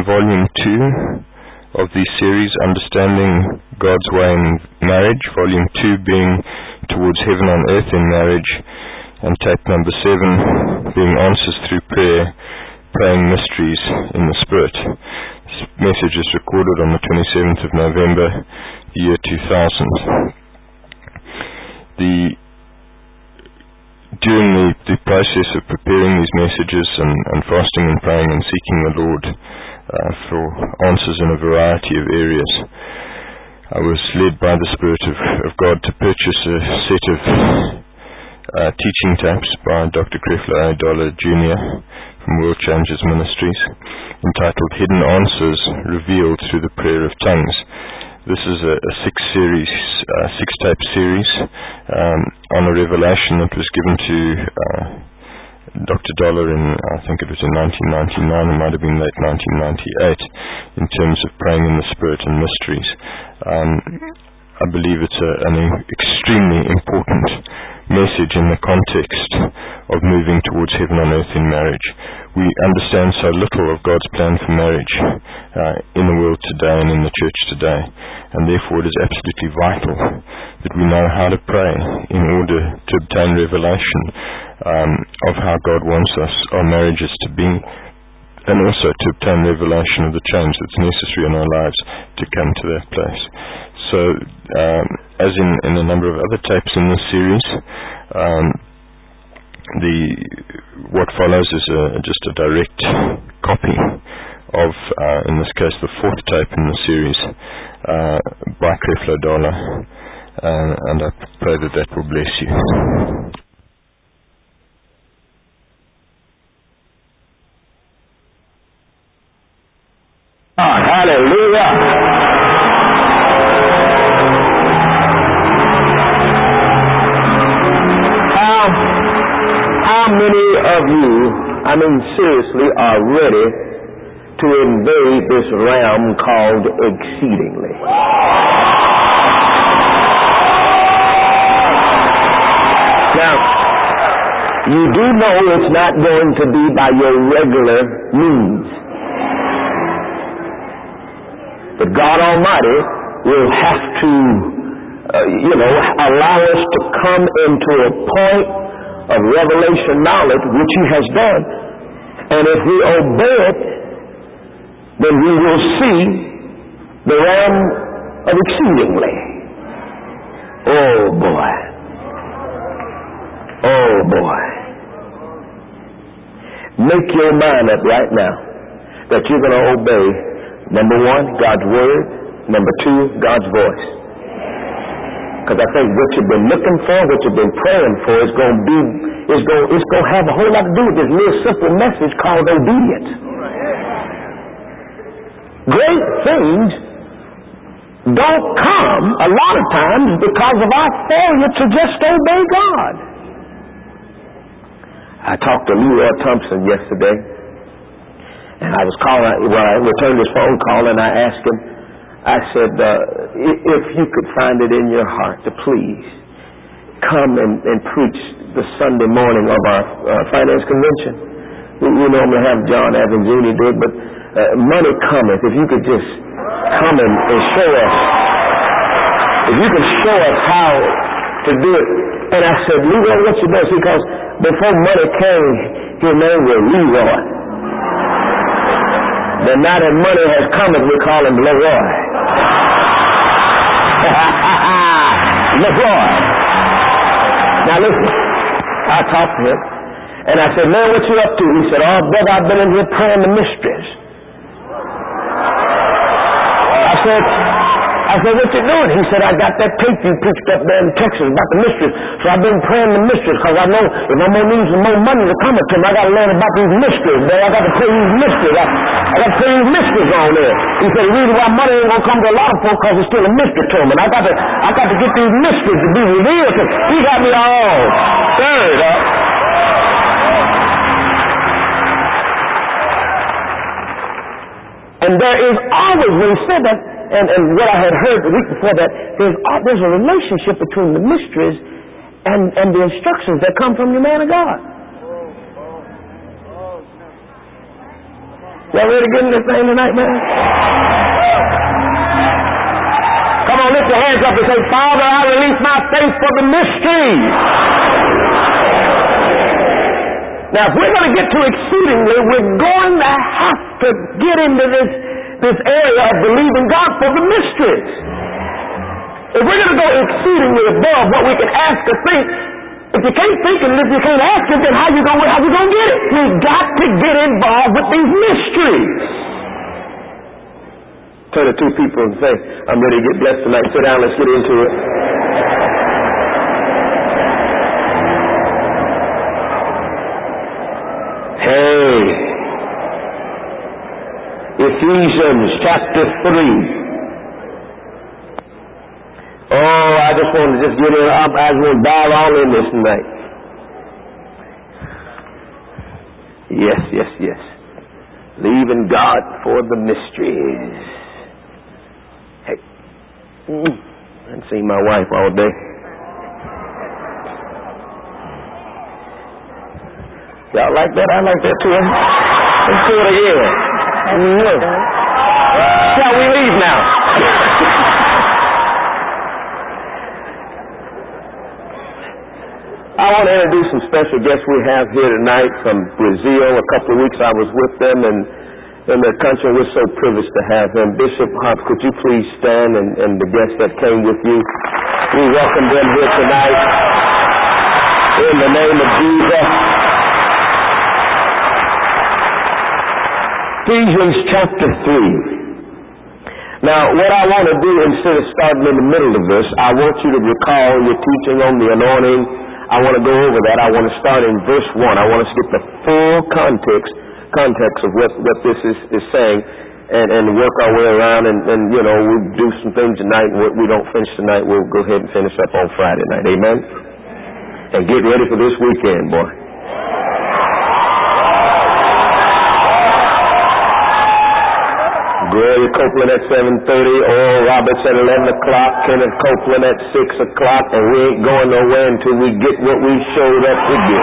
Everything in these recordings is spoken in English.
Volume 2 of the series, Understanding God's Way in Marriage, Volume 2 being Towards Heaven on Earth in Marriage, and tape number 7 being Answers Through Prayer, Praying Mysteries in the Spirit. This message is recorded on the 27th of November, the year 2000. During the process of preparing these messages and fasting and praying and seeking the Lord for answers in a variety of areas, I was led by the Spirit of God to purchase a set of teaching tapes by Dr. Creflo A. Dollar Jr. from World Changers Ministries, entitled Hidden Answers Revealed Through the Prayer of Tongues. This is a six-tape series on a revelation that was given to Dr. Dollar in, I think it was in 1999, it might have been late 1998, in terms of praying in the Spirit and mysteries. I believe it's an extremely important message in the context of moving towards heaven on earth in marriage. We understand so little of God's plan for marriage in the world today and in the church today, and therefore it is absolutely vital that we know how to pray in order to obtain revelation of how God wants our marriages to be, and also to obtain revelation of the change that's necessary in our lives to come to that place. So, as in a number of other tapes in this series, what follows is just a direct copy of, in this case, the fourth tape in the series by Creflo Dollar, and I pray that will bless you. Hallelujah. How many of you, seriously, are ready to invade this realm called exceedingly? Now, you do know it's not going to be by your regular means. But God Almighty will have to, allow us to come into a point of revelation knowledge, which He has done. And if we obey it, then we will see the realm of exceedingly. Oh boy. Oh boy. Make your mind up right now that you're going to obey, number one, God's Word, number two, God's voice. Because I think what you've been looking for, what you've been praying for, is going to have a whole lot to do with this little simple message called obedience. Great things don't come a lot of times because of our failure to just obey God. I talked to Leroy Thompson yesterday, and I returned his phone call, and I asked him, I said, if you could find it in your heart to please come and preach the Sunday morning of our finance convention. We normally have John Avanzini do it, but money cometh. If you could just come and show us, if you could show us how to do it. And I said, Leroy, what you do? Because before money came, his name was Leroy. But now that money has come, we call him Leroy. Leroy. Now listen, I talked to him, and I said, man, what you up to? He said, oh, brother, I've been in here praying the mysteries. I said, what you doing? He said, I got that tape you preached up there in Texas about the mysteries. So I've been praying the mysteries because I know if I'm going to need some more money to come to me, I got to learn about these mysteries. Boy, I got to pray these mysteries. I got to pray these mysteries on there. He said, the reason why money ain't going to come to a lot of folks because it's still a mystery to them. And I got to get these mysteries to be revealed. He got me all stirred up. And there is always, when he said that, and what I had heard the week before that, there's a relationship between the mysteries and the instructions that come from the man of God. Y'all ready to get in this thing tonight, man? Come on, lift your hands up and say, Father, I release my faith for the mysteries. Now, if we're going to get to exceedingly, we're going to have to get into this area of believing God for the mysteries. If we're going to go exceedingly above what we can ask or think, if you can't think and if you can't ask it, then how you going to get it? We've got to get involved with these mysteries. Turn to two people and say, I'm ready to get blessed tonight. Sit down, let's get into it. Hey, Ephesians chapter 3. Oh, I just want to get in. I just want to dive all in this tonight. Yes. Believing God for the mysteries. Hey, I haven't seen my wife all day. Y'all like that? I like that too. Let's do it again. Shall we leave now? I want to introduce some special guests we have here tonight from Brazil. A couple of weeks I was with them and in their country. We're so privileged to have them. Bishop Hop, could you please stand and the guests that came with you? We welcome them here tonight in the name of Jesus. Ephesians chapter 3. Now, what I want to do instead of starting in the middle of this, I want you to recall your teaching on the anointing. I want to go over that. I want to start in verse 1. I want us to get the full context of what this is saying and work our way around and we'll do some things tonight, and what we don't finish tonight, we'll go ahead and finish up on Friday night. Amen? And get ready for this weekend, boy. Gloria Copeland at 7:30, Oral Roberts at 11 o'clock, Kenneth Copeland at 6 o'clock, and we ain't going nowhere until we get what we showed up to get.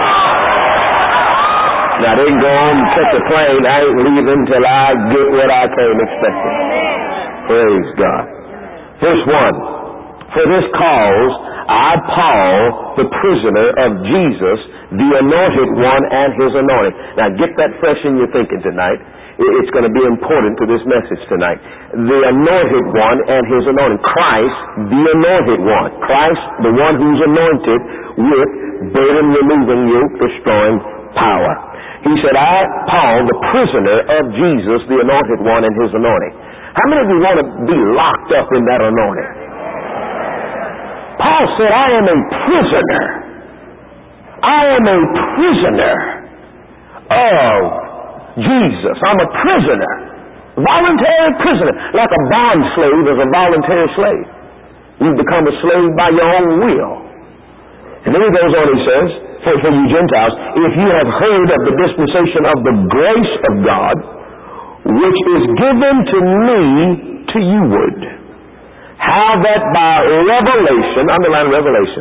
Now, they can go home and catch a plane. I ain't leaving until I get what I came expecting. Praise God. Verse 1. For this cause, I, Paul, the prisoner of Jesus, the anointed one and his anointing. Now, get that fresh in your thinking tonight. It's going to be important to this message tonight. The anointed one and his anointing. Christ, the anointed one. Christ, the one who's anointed with burden-removing, yoke-destroying power. He said, I, Paul, the prisoner of Jesus, the anointed one and his anointing. How many of you want to be locked up in that anointing? Paul said, I am a prisoner. I am a prisoner of Jesus. I'm a prisoner. Voluntary prisoner. Like a bond slave is a voluntary slave. You become a slave by your own will. And then he goes on, he says, for you Gentiles, if you have heard of the dispensation of the grace of God, which is given to me to you would, how that by revelation, underline revelation,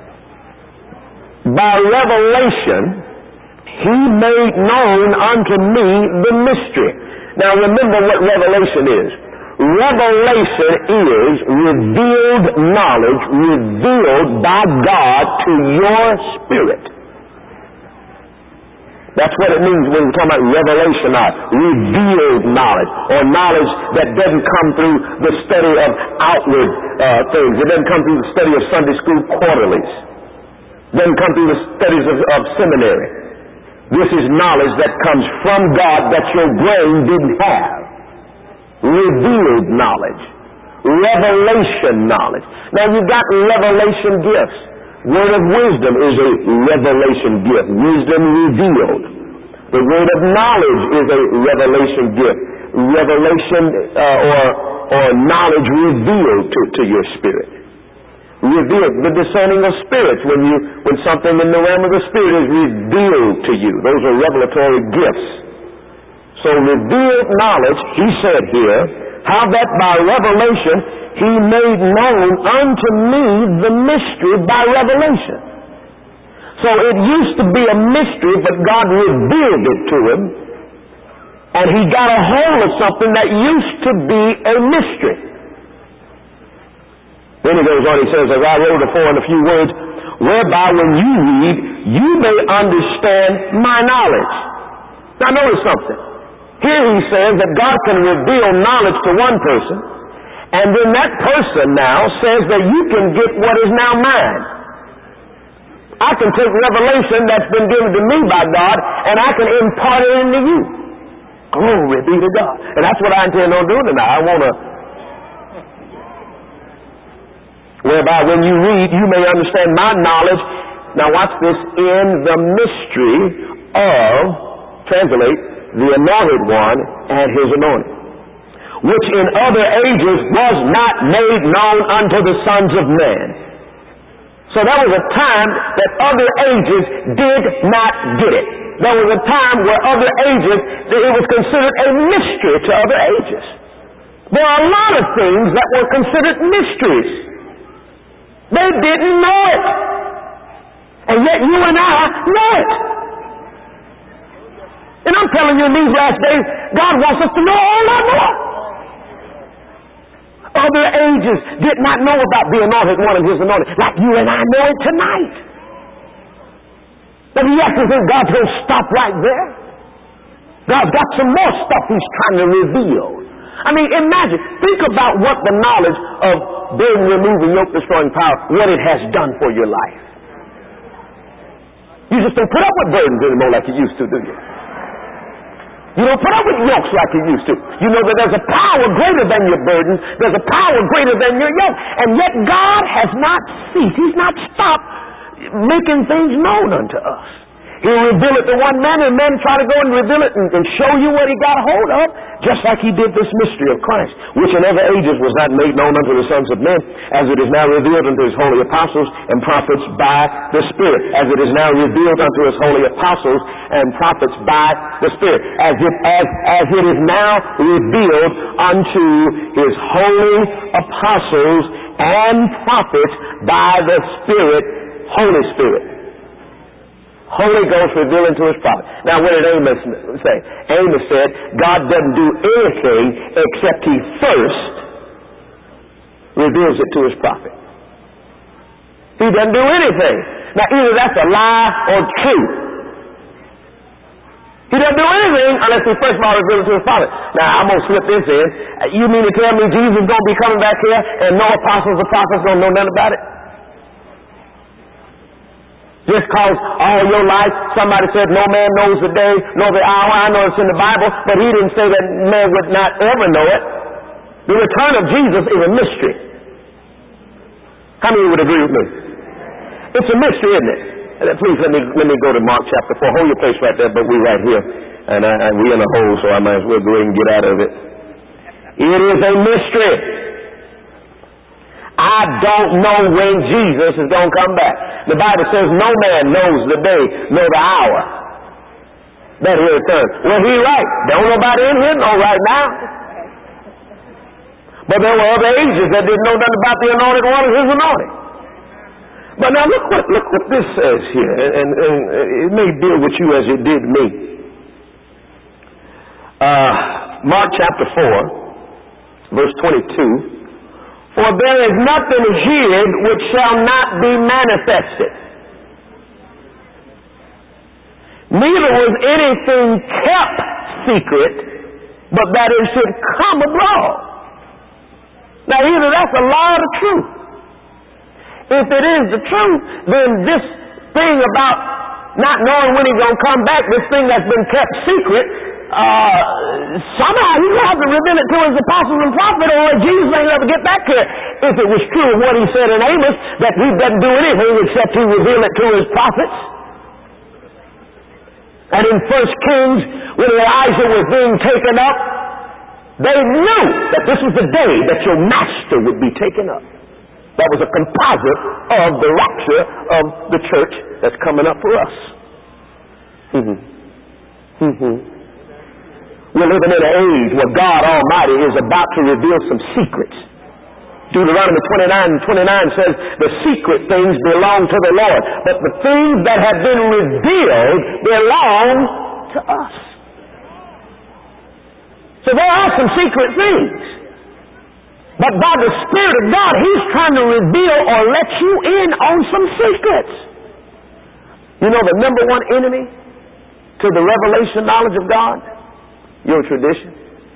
by revelation, he made known unto me the mystery. Now remember what revelation is. Revelation is revealed knowledge, revealed by God to your spirit. That's what it means when we're talking about revelation, revealed knowledge, or knowledge that doesn't come through the study of outward things. It doesn't come through the study of Sunday school quarterlies. It doesn't come through the studies of seminary. This is knowledge that comes from God that your brain didn't have. Revealed knowledge. Revelation knowledge. Now you've got revelation gifts. Word of wisdom is a revelation gift. Wisdom revealed. The word of knowledge is a revelation gift. Revelation or knowledge revealed to your spirit. Revealed. The discerning of spirits. When something in the realm of the spirit is revealed to you. Those are revelatory gifts. So revealed knowledge, he said here, how that by revelation he made known unto me the mystery by revelation. So it used to be a mystery, but God revealed it to him. and he got a hold of something that used to be a mystery. Then he goes on, he says, as I wrote afore in a few words, whereby when you read, you may understand my knowledge. Now notice something. Here he says that God can reveal knowledge to one person, and then that person now says that you can get what is now mine. I can take revelation that's been given to me by God, and I can impart it into you. Glory be to God. And that's what I intend on doing tonight. I want to, whereby when you read, you may understand my knowledge. Now watch this, in the mystery of, translate, the anointed one and his anointing, which in other ages was not made known unto the sons of men. So there was a time that other ages did not get it. There was a time where other ages, it was considered a mystery to other ages. There are a lot of things that were considered mysteries. They didn't know it. And yet you and I know it. And I'm telling you, in these last days, God wants us to know a whole lot more. Other ages did not know about the anointed one and his anointing, like you and I know it tonight. But you have to think God's going to stop right there. God's got some more stuff he's trying to reveal. I mean, imagine, think about what the knowledge of burden removing, yoke destroying power, what it has done for your life. You just don't put up with burdens anymore like you used to, do you? You don't put up with yokes like you used to. You know that there's a power greater than your burden. There's a power greater than your yoke. And yet God has not ceased. He's not stopped making things known unto us. He'll reveal it to one man, and men try to go and reveal it and show you what he got a hold of, just like he did this mystery of Christ, which in other ages was not made known unto the sons of men, as it is now revealed unto his holy apostles and prophets by the Spirit. As it is now revealed unto his holy apostles and prophets by the Spirit. As it is now revealed unto his holy apostles and prophets by the Spirit, Holy Spirit. Holy Ghost revealing to his prophet. Now what did Amos say? Amos said, God doesn't do anything except he first reveals it to his prophet. He doesn't do anything. Now either that's a lie or true. He doesn't do anything unless he first of all reveals it to his prophet. Now I'm going to slip this in. You mean to tell me Jesus is going to be coming back here and no apostles or prophets don't know nothing about it? Just cause all your life somebody said no man knows the day nor the hour. I know it's in the Bible, but he didn't say that man would not ever know it. The return of Jesus is a mystery. How many would agree with me? It's a mystery, isn't it? Please let me go to Mark chapter 4. Hold your place right there, but we're right here. And we're in a hole, so I might as well go ahead and get out of it. It is a mystery. I don't know when Jesus is going to come back. The Bible says no man knows the day nor the hour that he'll return. Well, he's right. Don't nobody in here know right now. But there were other ages that didn't know nothing about the anointed one and his anointing. But now look what this says here, and it may deal with you as it did me. Mark chapter 4, verse 22. For there is nothing hid which shall not be manifested, neither was anything kept secret, but that it should come abroad. Now either that's a lie or the truth. If it is the truth, then this thing about not knowing when he's going to come back, this thing that's been kept secret, somehow he's going to have to reveal it to his apostles and prophets, or Jesus ain't going to get back here. If it was true of what he said in Amos, that he doesn't do anything except he reveal it to his prophets. And in 1 Kings, when Elijah was being taken up, they knew that this was the day that your master would be taken up. That was a composite of the rapture of the church that's coming up for us. We're living in an age where God Almighty is about to reveal some secrets. Deuteronomy 29:29 says, the secret things belong to the Lord, but the things that have been revealed belong to us. So there are some secret things. But by the Spirit of God, He's trying to reveal or let you in on some secrets. You know the number one enemy to the revelation knowledge of God? Your tradition.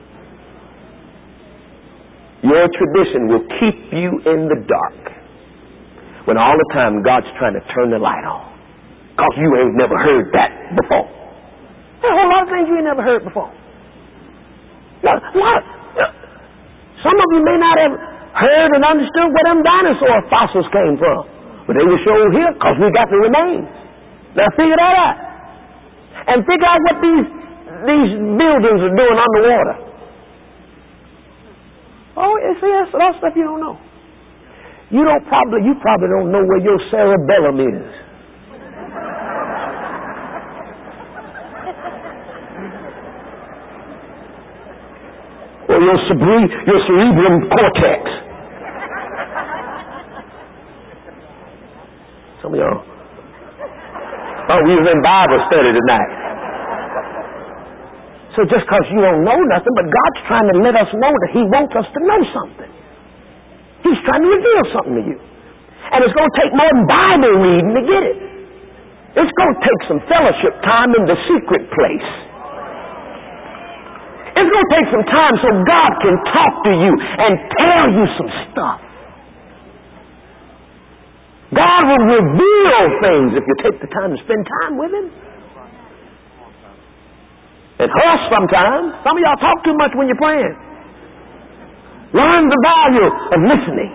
Your tradition will keep you in the dark when all the time God's trying to turn the light on. Because you ain't never heard that before. There's a whole lot of things you ain't never heard before. What? Some of you may not have heard and understood where them dinosaur fossils came from. But they were shown here because we got the remains. Now figure that out. And figure out what these buildings are doing underwater. Oh, you see, that's a lot of stuff you don't know. You probably don't know where your cerebellum is. Or your cerebrum cortex. Some of y'all. Oh, we was in Bible study tonight. So just because you don't know nothing, but God's trying to let us know that He wants us to know something. He's trying to reveal something to you. And it's going to take more than Bible reading to get it. It's going to take some fellowship time in the secret place. It's going to take some time so God can talk to you and tell you some stuff. God will reveal things if you take the time to spend time with Him. And hush sometimes. Some of y'all talk too much when you're praying. Learn the value of listening.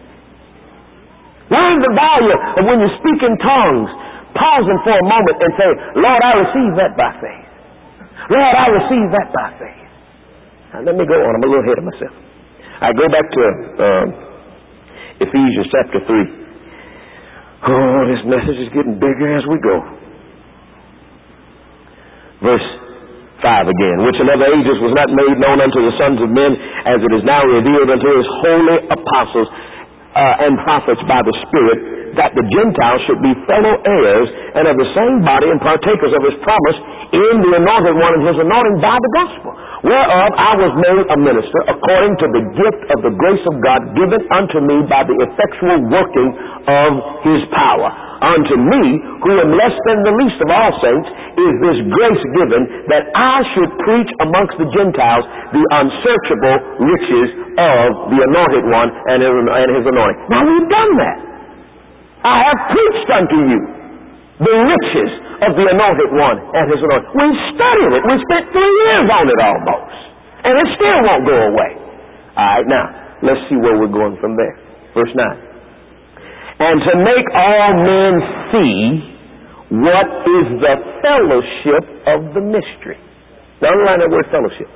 Learn the value of when you speak in tongues, pausing for a moment and say, Lord, I receive that by faith. Lord, I receive that by faith. Now, let me go on. I'm a little ahead of myself. I go back to Ephesians chapter 3. Oh, this message is getting bigger as we go. Verse 5 again. Which in other ages was not made known unto the sons of men, as it is now revealed unto His holy apostles and prophets by the Spirit, that the Gentiles should be fellow heirs and of the same body and partakers of His promise in the anointed one and His anointing by the gospel, whereof I was made a minister according to the gift of the grace of God given unto me by the effectual working of His power. Unto me, who am less than the least of all saints, is this grace given, that I should preach amongst the Gentiles the unsearchable riches of the anointed one and His anointing. Now we've done that. I have preached unto you the riches of the anointed one and His anointing. We studied it. We spent 3 years on it almost. And it still won't go away. All right, now, let's see where we're going from there. Verse 9. And to make all men see what is the fellowship of the mystery. Now, underline that word fellowship.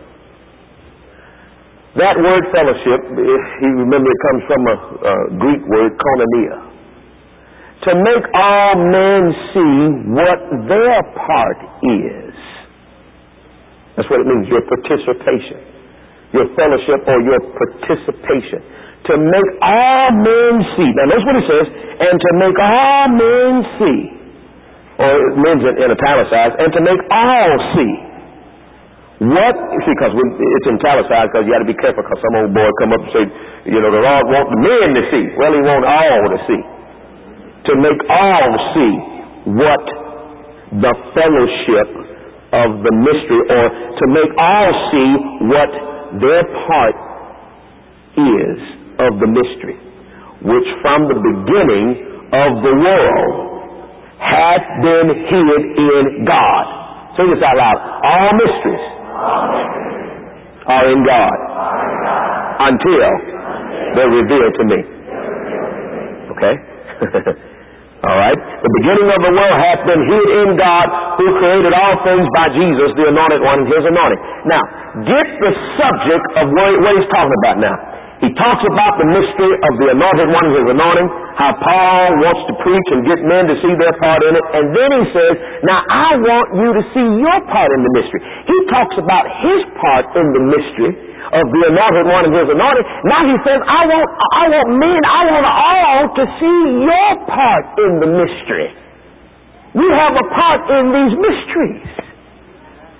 That word fellowship, if you remember, it comes from a Greek word, koinonia. To make all men see what their part is. That's what it means, your participation. Your fellowship or your participation. To make all men see. Now notice what it says. And to make all men see. Or it means in italicized. And to make all see. What? See, because it's italicized because you got to be careful because some old boy come up and say, you know, the Lord wants the men to see. Well, He wants all to see. To make all see what the fellowship of the mystery, or to make all see what their part is of the mystery, which from the beginning of the world hath been hid in God. Say this out loud. All mysteries are in God until they're revealed to me. Okay? All right. The beginning of the world hath been hid in God, who created all things by Jesus, the anointed one, and His anointing. Now, get the subject of what he's talking about now. He talks about the mystery of the anointed one and His anointing, how Paul wants to preach and get men to see their part in it, and then he says, now I want you to see your part in the mystery. He talks about his part in the mystery of the anointed one and His anointing. Now he says, I want all to see your part in the mystery. We have a part in these mysteries.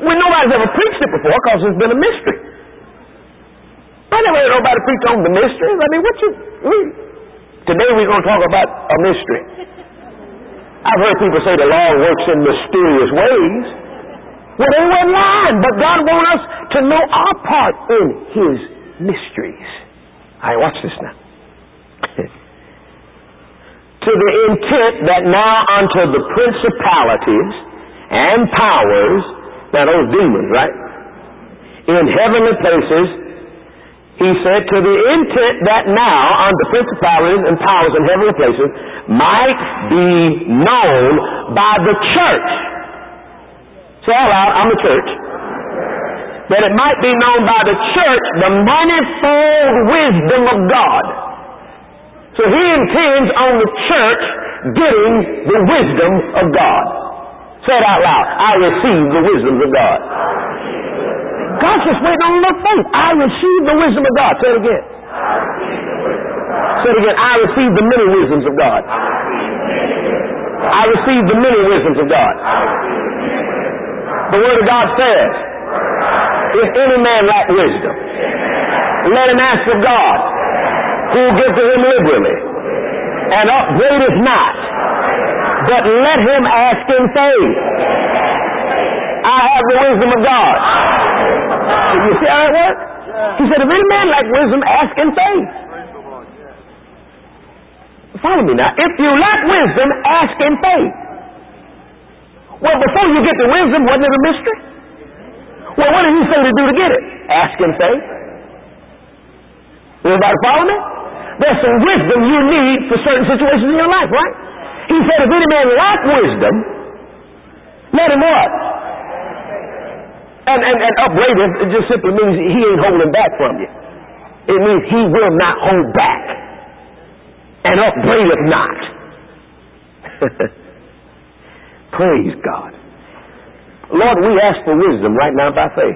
When nobody's ever preached it before because it's been a mystery. I never heard nobody preach on the mysteries. I mean, today we're going to talk about a mystery. I've heard people say the Lord works in mysterious ways. Well, they weren't lying, but God wants us to know our part in His mysteries. All right, watch this now. To the intent that now unto the principalities and powers, now those demons, right, in heavenly places, He said, to the intent that now unto principalities and powers in heavenly places might be known by the church. Say out loud, I'm the church. That it might be known by the church the manifold wisdom of God. So He intends on the church getting the wisdom of God. Say it out loud. I receive the wisdom of God. God's just waiting on their faith. I receive the wisdom of God. Say it again. Say it again. I receive the many wisdoms of God. I receive the many wisdoms of God. The Word of God says, if any man lack wisdom, let him ask of God, who will give to him liberally, and upbraideth not, but let him ask in faith. I have the wisdom of God. You see how it works? He said, if any man lack wisdom, ask in faith. Follow me now. If you lack wisdom, ask in faith. Well, before you get the wisdom, wasn't it a mystery? Well, what did He say to do to get it? Ask in faith. Everybody follow me? There's some wisdom you need for certain situations in your life, right? He said, if any man lack wisdom, let him what? And upbraid him, it just simply means he ain't holding back from you. It means he will not hold back. And upbraideth not. Praise God. Lord, we ask for wisdom right now by faith.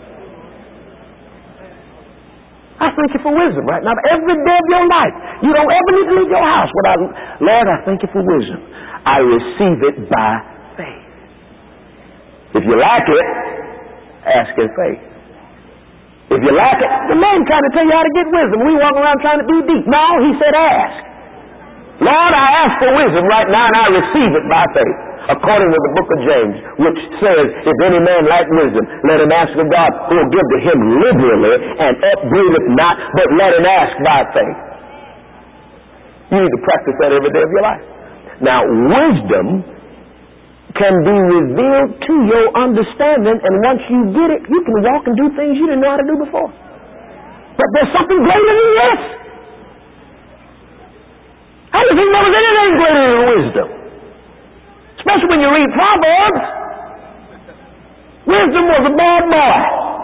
I thank You for wisdom right now. Every day of your life, you don't ever need to leave your house without, Lord, I thank You for wisdom. I receive it by faith. If you lack it, ask in faith. If you lack it, the man trying to tell you how to get wisdom. We walk around trying to be deep. No, He said ask. Lord, I ask for wisdom right now, and I receive it by faith. According to the book of James, which says, if any man lack wisdom, let him ask of God, who will give to him liberally, and upbraideth not, but let him ask by faith. You need to practice that every day of your life. Now, wisdom can be revealed to your understanding, and once you get it, you can walk and do things you didn't know how to do before. But there's something greater than this. How do you think there was anything greater than wisdom? Especially when you read Proverbs. Wisdom was a bad boy.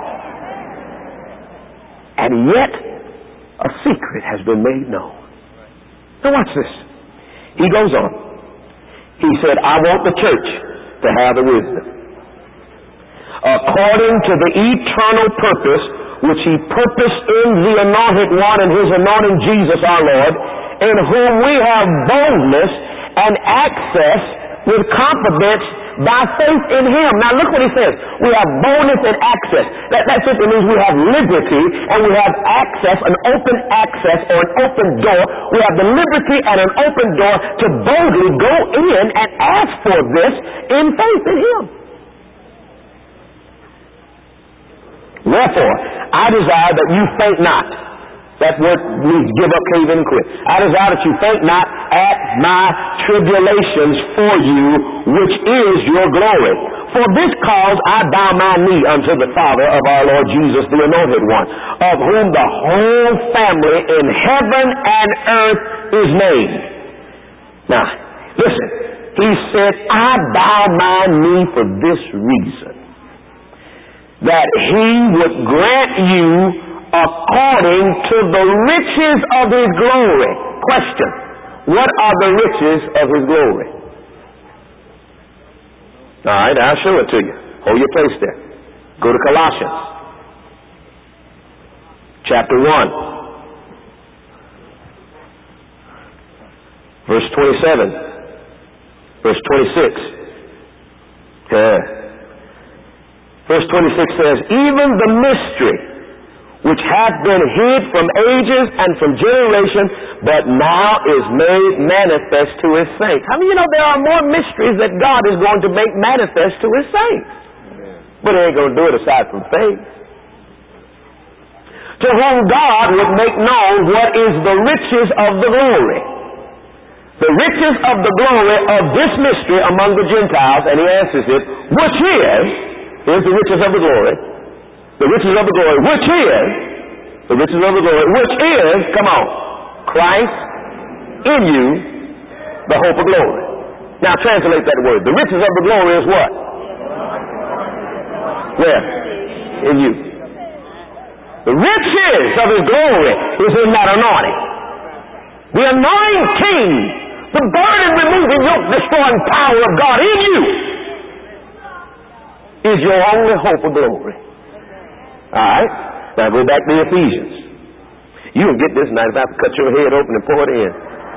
And yet, a secret has been made known. Now watch this. He goes on. He said, I want the church to have the wisdom. According to the eternal purpose which He purposed in the Anointed One and His anointing Jesus our Lord, in whom we have boldness and access with confidence by faith in Him. Now look what He says. We have boldness and access. That simply means we have liberty and we have access, an open access or an open door. We have the liberty and an open door to boldly go in and ask for this in faith in Him. Wherefore, I desire that you faint not. That word means give up, cave in, and quit. I desire that you faint not at my tribulations for you, which is your glory. For this cause I bow my knee unto the Father of our Lord Jesus, the Anointed One, of whom the whole family in heaven and earth is named. Now, listen. He said, I bow my knee for this reason, that He would grant you according to the riches of His glory. Question: what are the riches of His glory? All right, I'll show it to you. Hold your place there. Go to Colossians chapter 1, verse 27, verse 26. Verse 26 says, even the mystery which hath been hid from ages and from generation, but now is made manifest to his saints. How many of you know there are more mysteries that God is going to make manifest to his saints? But he ain't going to do it aside from faith. To whom God would make known what is the riches of the glory. The riches of the glory of this mystery among the Gentiles, and he answers it, which is, here's the riches of the glory, the riches of the glory, which is, the riches of the glory, which is, come on, Christ in you, the hope of glory. Now translate that word. The riches of the glory is what? Where? In you. The riches of his glory is in that anointing. The anointing king, the burden removing, yoke destroying power of God in you is your only hope of glory. Alright, now go back to Ephesians. You can get this now if I have to cut your head open and pour it in.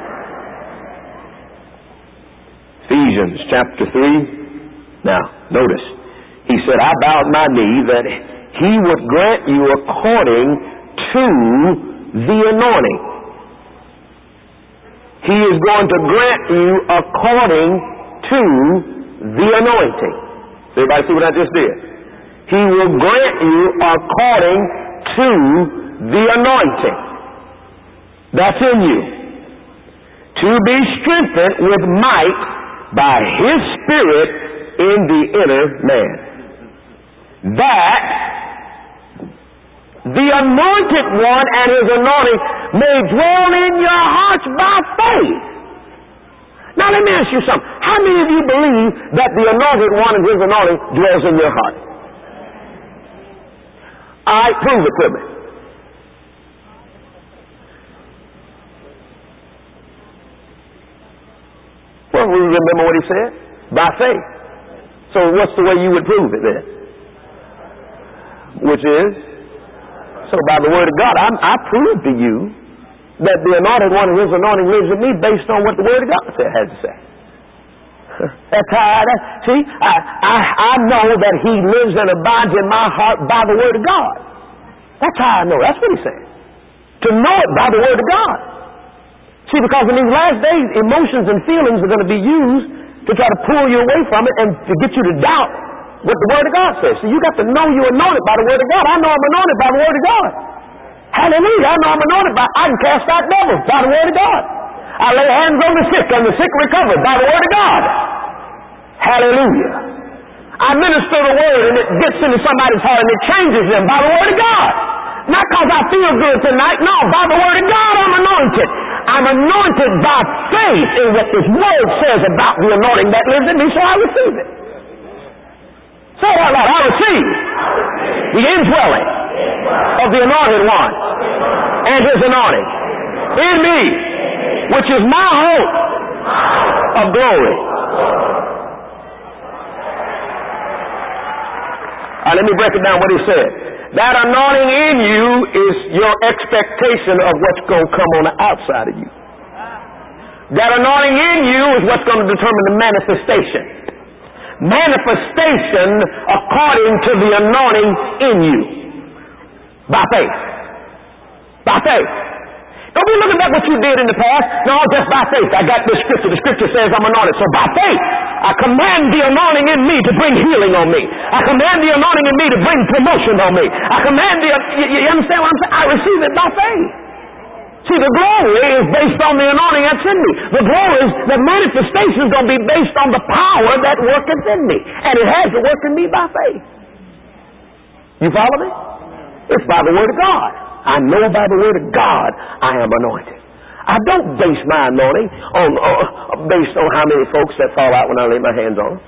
Ephesians chapter 3. Now, notice. He said, I bowed my knee that he would grant you according to the anointing. He is going to grant you according to the anointing. Does everybody see what I just did? He will grant you according to the anointing that's in you, to be strengthened with might by his Spirit in the inner man, that the anointed one and his anointing may dwell in your hearts by faith. Now let me ask you something. How many of you believe that the anointed one and his anointing dwells in your heart? All right, prove it to me. Well, we remember what he said? By faith. So what's the way you would prove it then? Which is? So by the word of God, I prove to you that the anointed one and his anointing lives in me based on what the word of God has to say. That's how I know that he lives and abides in my heart by the word of God. That's how I know. That's what he's saying. To know it by the word of God. See, because in these last days, emotions and feelings are going to be used to try to pull you away from it and to get you to doubt what the word of God says. So you got to know you're anointed by the word of God. I know I'm anointed by the word of God. Hallelujah. I know I'm anointed by, I can cast out devils by the word of God. I lay hands on the sick and the sick recover by the word of God. Hallelujah. I minister the word and it gets into somebody's heart and it changes them by the word of God. Not because I feel good tonight. No, by the word of God I'm anointed. I'm anointed by faith in what this word says about the anointing that lives in me, so I receive it. Say it out loud. I receive the indwelling of the anointed one and his anointing in me, which is my hope of glory. All right, let me break it down what he said. That anointing in you is your expectation of what's going to come on the outside of you. That anointing in you is what's going to determine the manifestation. Manifestation according to the anointing in you. By faith. By faith. Don't be looking back what you did in the past. No, just by faith. I got this scripture. The scripture says I'm anointed. So by faith, I command the anointing in me to bring healing on me. I command the anointing in me to bring promotion on me. I command the, you understand what I'm saying? I receive it by faith. See, the glory is based on the anointing that's in me. The glory is, the manifestation is going to be based on the power that worketh in me. And it has to work in me by faith. You follow me? It's by the word of God. I know by the word of God I am anointed. I don't base my anointing on based on how many folks that fall out when I lay my hands on them.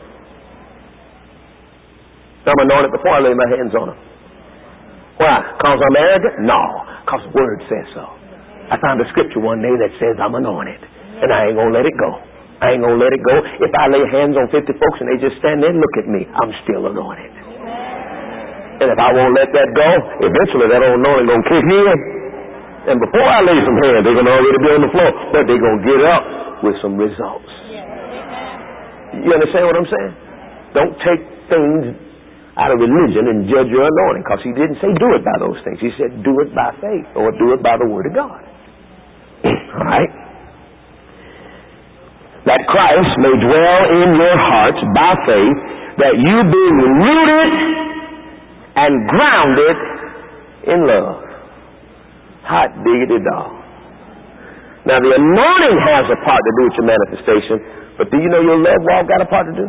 I'm anointed before I lay my hands on them. Why? Because I'm arrogant? No. Because the word says so. I found a scripture one day that says I'm anointed. And I ain't going to let it go. I ain't going to let it go. If I lay hands on 50 folks and they just stand there and look at me, I'm still anointed. And if I won't let that go, eventually that old anointing going to kick in. And before I lay some hands, they're going to already be on the floor. But they're going to get up with some results. You understand what I'm saying? Don't take things out of religion and judge your anointing, because he didn't say do it by those things. He said do it by faith, or do it by the Word of God. All right? That Christ may dwell in your hearts by faith, that you being rooted and grounded in love. Hot diggity dog. Now the anointing has a part to do with your manifestation, but do you know your love walk got a part to do?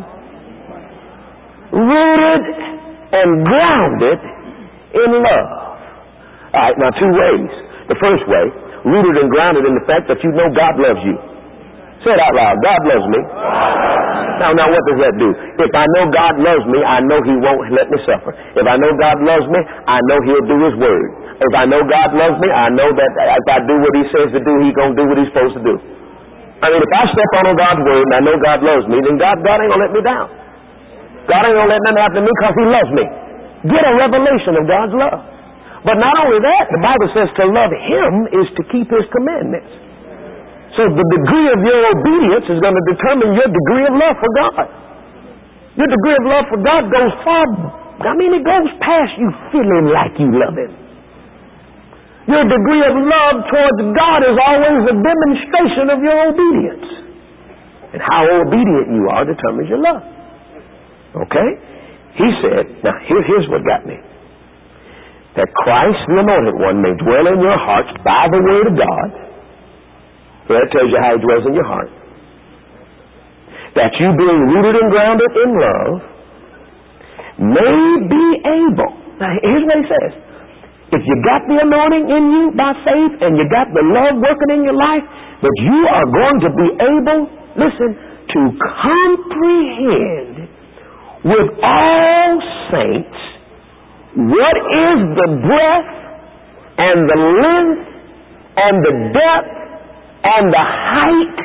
Rooted and grounded in love. All right, now two ways. The first way, rooted and grounded in the fact that you know God loves you. Say it out loud. God loves me. Now what does that do? If I know God loves me, I know He won't let me suffer. If I know God loves me, I know He'll do His word. If I know God loves me, I know that if I do what He says to do, He's going to do what He's supposed to do. I mean, if I step on God's word and I know God loves me, then God ain't going to let me down. God ain't going to let nothing happen to me because He loves me. Get a revelation of God's love. But not only that, the Bible says to love Him is to keep His commandments. So the degree of your obedience is going to determine your degree of love for God. Your degree of love for God goes far, it goes past you feeling like you love Him. Your degree of love towards God is always a demonstration of your obedience. And how obedient you are determines your love. Okay? He said, now here's what got me. That Christ, the Anointed One, may dwell in your hearts by the Word of God. So that tells you how He dwells in your heart. That you being rooted and grounded in love may be able. Now here's what He says. If you got the anointing in you by faith and you got the love working in your life, that you are going to be able, listen, to comprehend with all saints what is the breadth and the length and the depth and the height,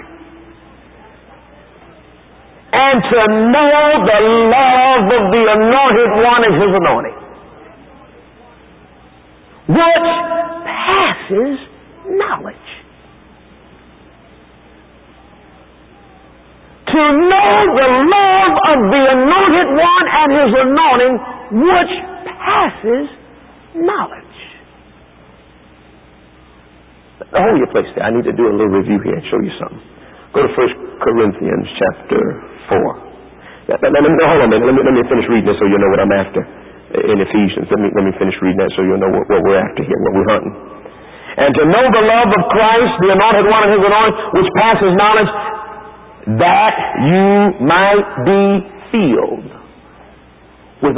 and to know the love of the Anointed One and His anointing, which passes knowledge. To know the love of the Anointed One and His anointing, which passes knowledge. Hold your place there. I need to do a little review here and show you something. Go to 1 Corinthians chapter 4. Hold on a minute. Let me finish reading this so you'll know what I'm after. In Ephesians, let me finish reading that so you'll know what we're after here, what we're hunting. And to know the love of Christ, the Anointed One and His anointing, which passes knowledge, that you might be filled with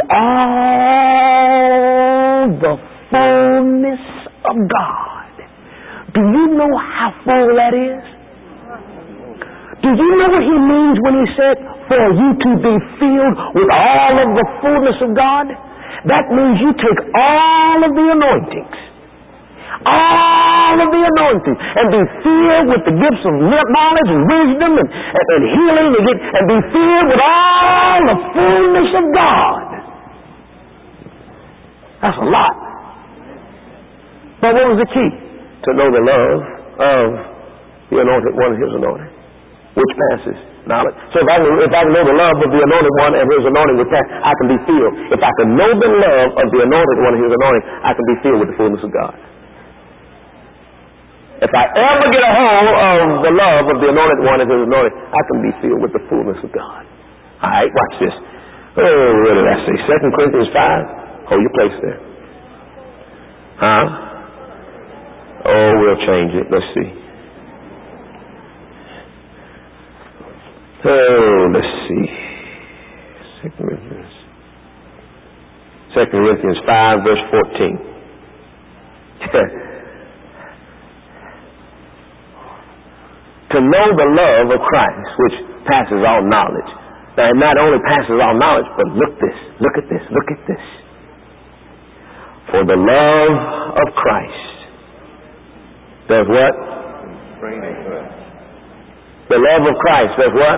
all the fullness of God. Do you know how full that is? Do you know what He means when He said, for you to be filled with all of the fullness of God? That means you take all of the anointings, and be filled with the gifts of knowledge and wisdom and healing, and be filled with all the fullness of God. That's a lot. But what was the key? To know the love of the Anointed One and His anointing, which passes knowledge. So if I can know the love of the Anointed One and His anointing, which I can be filled. If I can know the love of the Anointed One and His anointing, I can be filled with the fullness of God. If I ever get a hold of the love of the Anointed One and His anointing, I can be filled with the fullness of God. All right, watch this. Oh, what did I say? 2 Corinthians 5. Hold your place there. Huh? Oh, we'll change it. Let's see. Oh, let's see. 2 Corinthians 5, verse 14. To know the love of Christ, which passes all knowledge. Now, it not only passes all knowledge, but look at this. For the love of Christ does what? The love of Christ does what?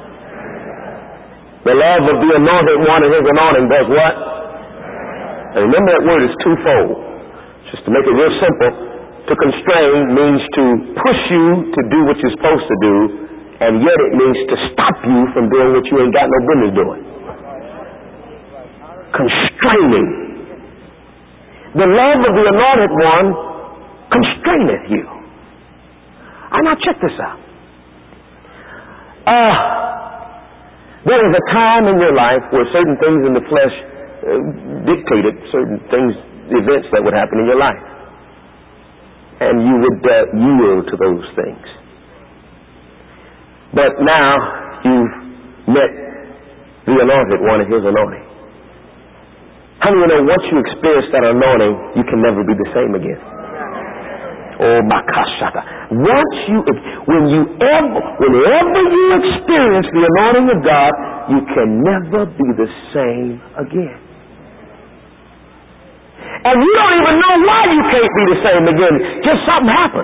The love of the Anointed One and His anointing does what? And remember that word is twofold. Just to make it real simple, to constrain means to push you to do what you're supposed to do, and yet it means to stop you from doing what you ain't got no business doing. constraining. The love of the anointed one constraineth you. And now check this out. There was a time in your life where certain things in the flesh dictated certain things, events that would happen in your life. And you would yield to those things. But now you've met the anointed one and his anointing. How many of you know once you experience that anointing, you can never be the same again? Oh my gosh. Whenever you experience the anointing of God, you can never be the same again. And you don't even know why you can't be the same again. Just something happened.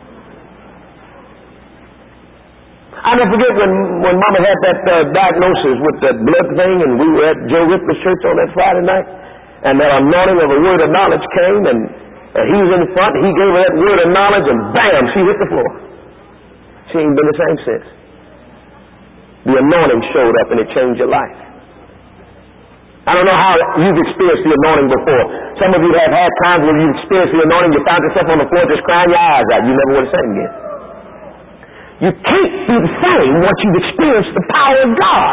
I never forget when Mama had that diagnosis with that blood thing, and we were at Joe Ripley's church on that Friday night, and that anointing of the word of knowledge came, and he was in front, he gave her that word of knowledge, and bam, she hit the floor. She ain't been the same since. The anointing showed up and it changed your life. I don't know how you've experienced the anointing before. Some of you have had times when you've experienced the anointing, you found yourself on the floor just crying your eyes out. You never would have said it again. You can't be the same once you've experienced the power of God.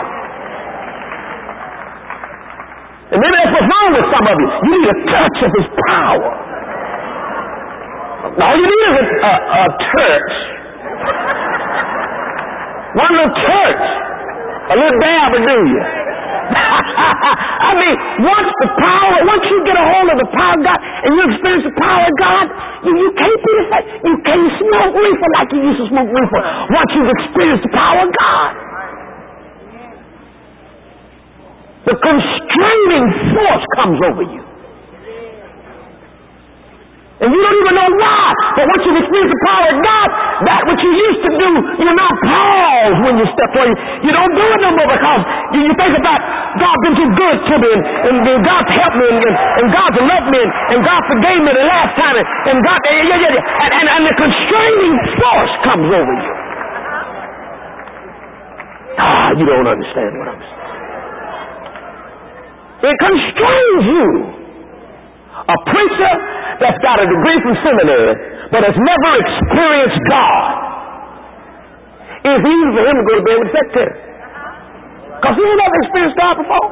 And maybe that's what's wrong with some of you. You need a touch of his power. All you need is a church. One little church. A little dab will do you. I mean, once you get a hold of the power of God and you experience the power of God, you can't be the same. You can't smoke reefer like you used to smoke reefer once you've experienced the power of God. The constraining force comes over you. And you don't even know why. But once you've experienced the power of God, that which you used to do, you now pause when you step forward. You don't do it no more because you think about God's been too good to me, and God's helped me, and God's loved me, and God forgave me the last time, and God, and the constraining force comes over you. You don't understand what I'm saying. It constrains you. A preacher that's got a degree from seminary but has never experienced God, it's easy for him to go to bed with a secretary. Because he ain't never experienced God before.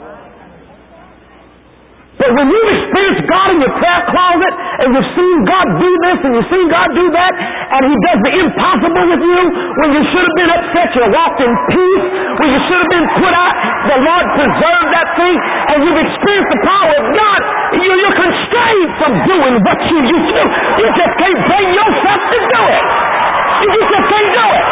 But when you've experienced God in your prayer closet, and you've seen God do this, and you've seen God do that, and he does the impossible with you, when you should have been upset, you walked in peace, when you should have been put out, the Lord preserved that thing, and you've experienced the power of God, you're constrained from doing what you used to do. You just can't bring yourself to do it. You just can't do it.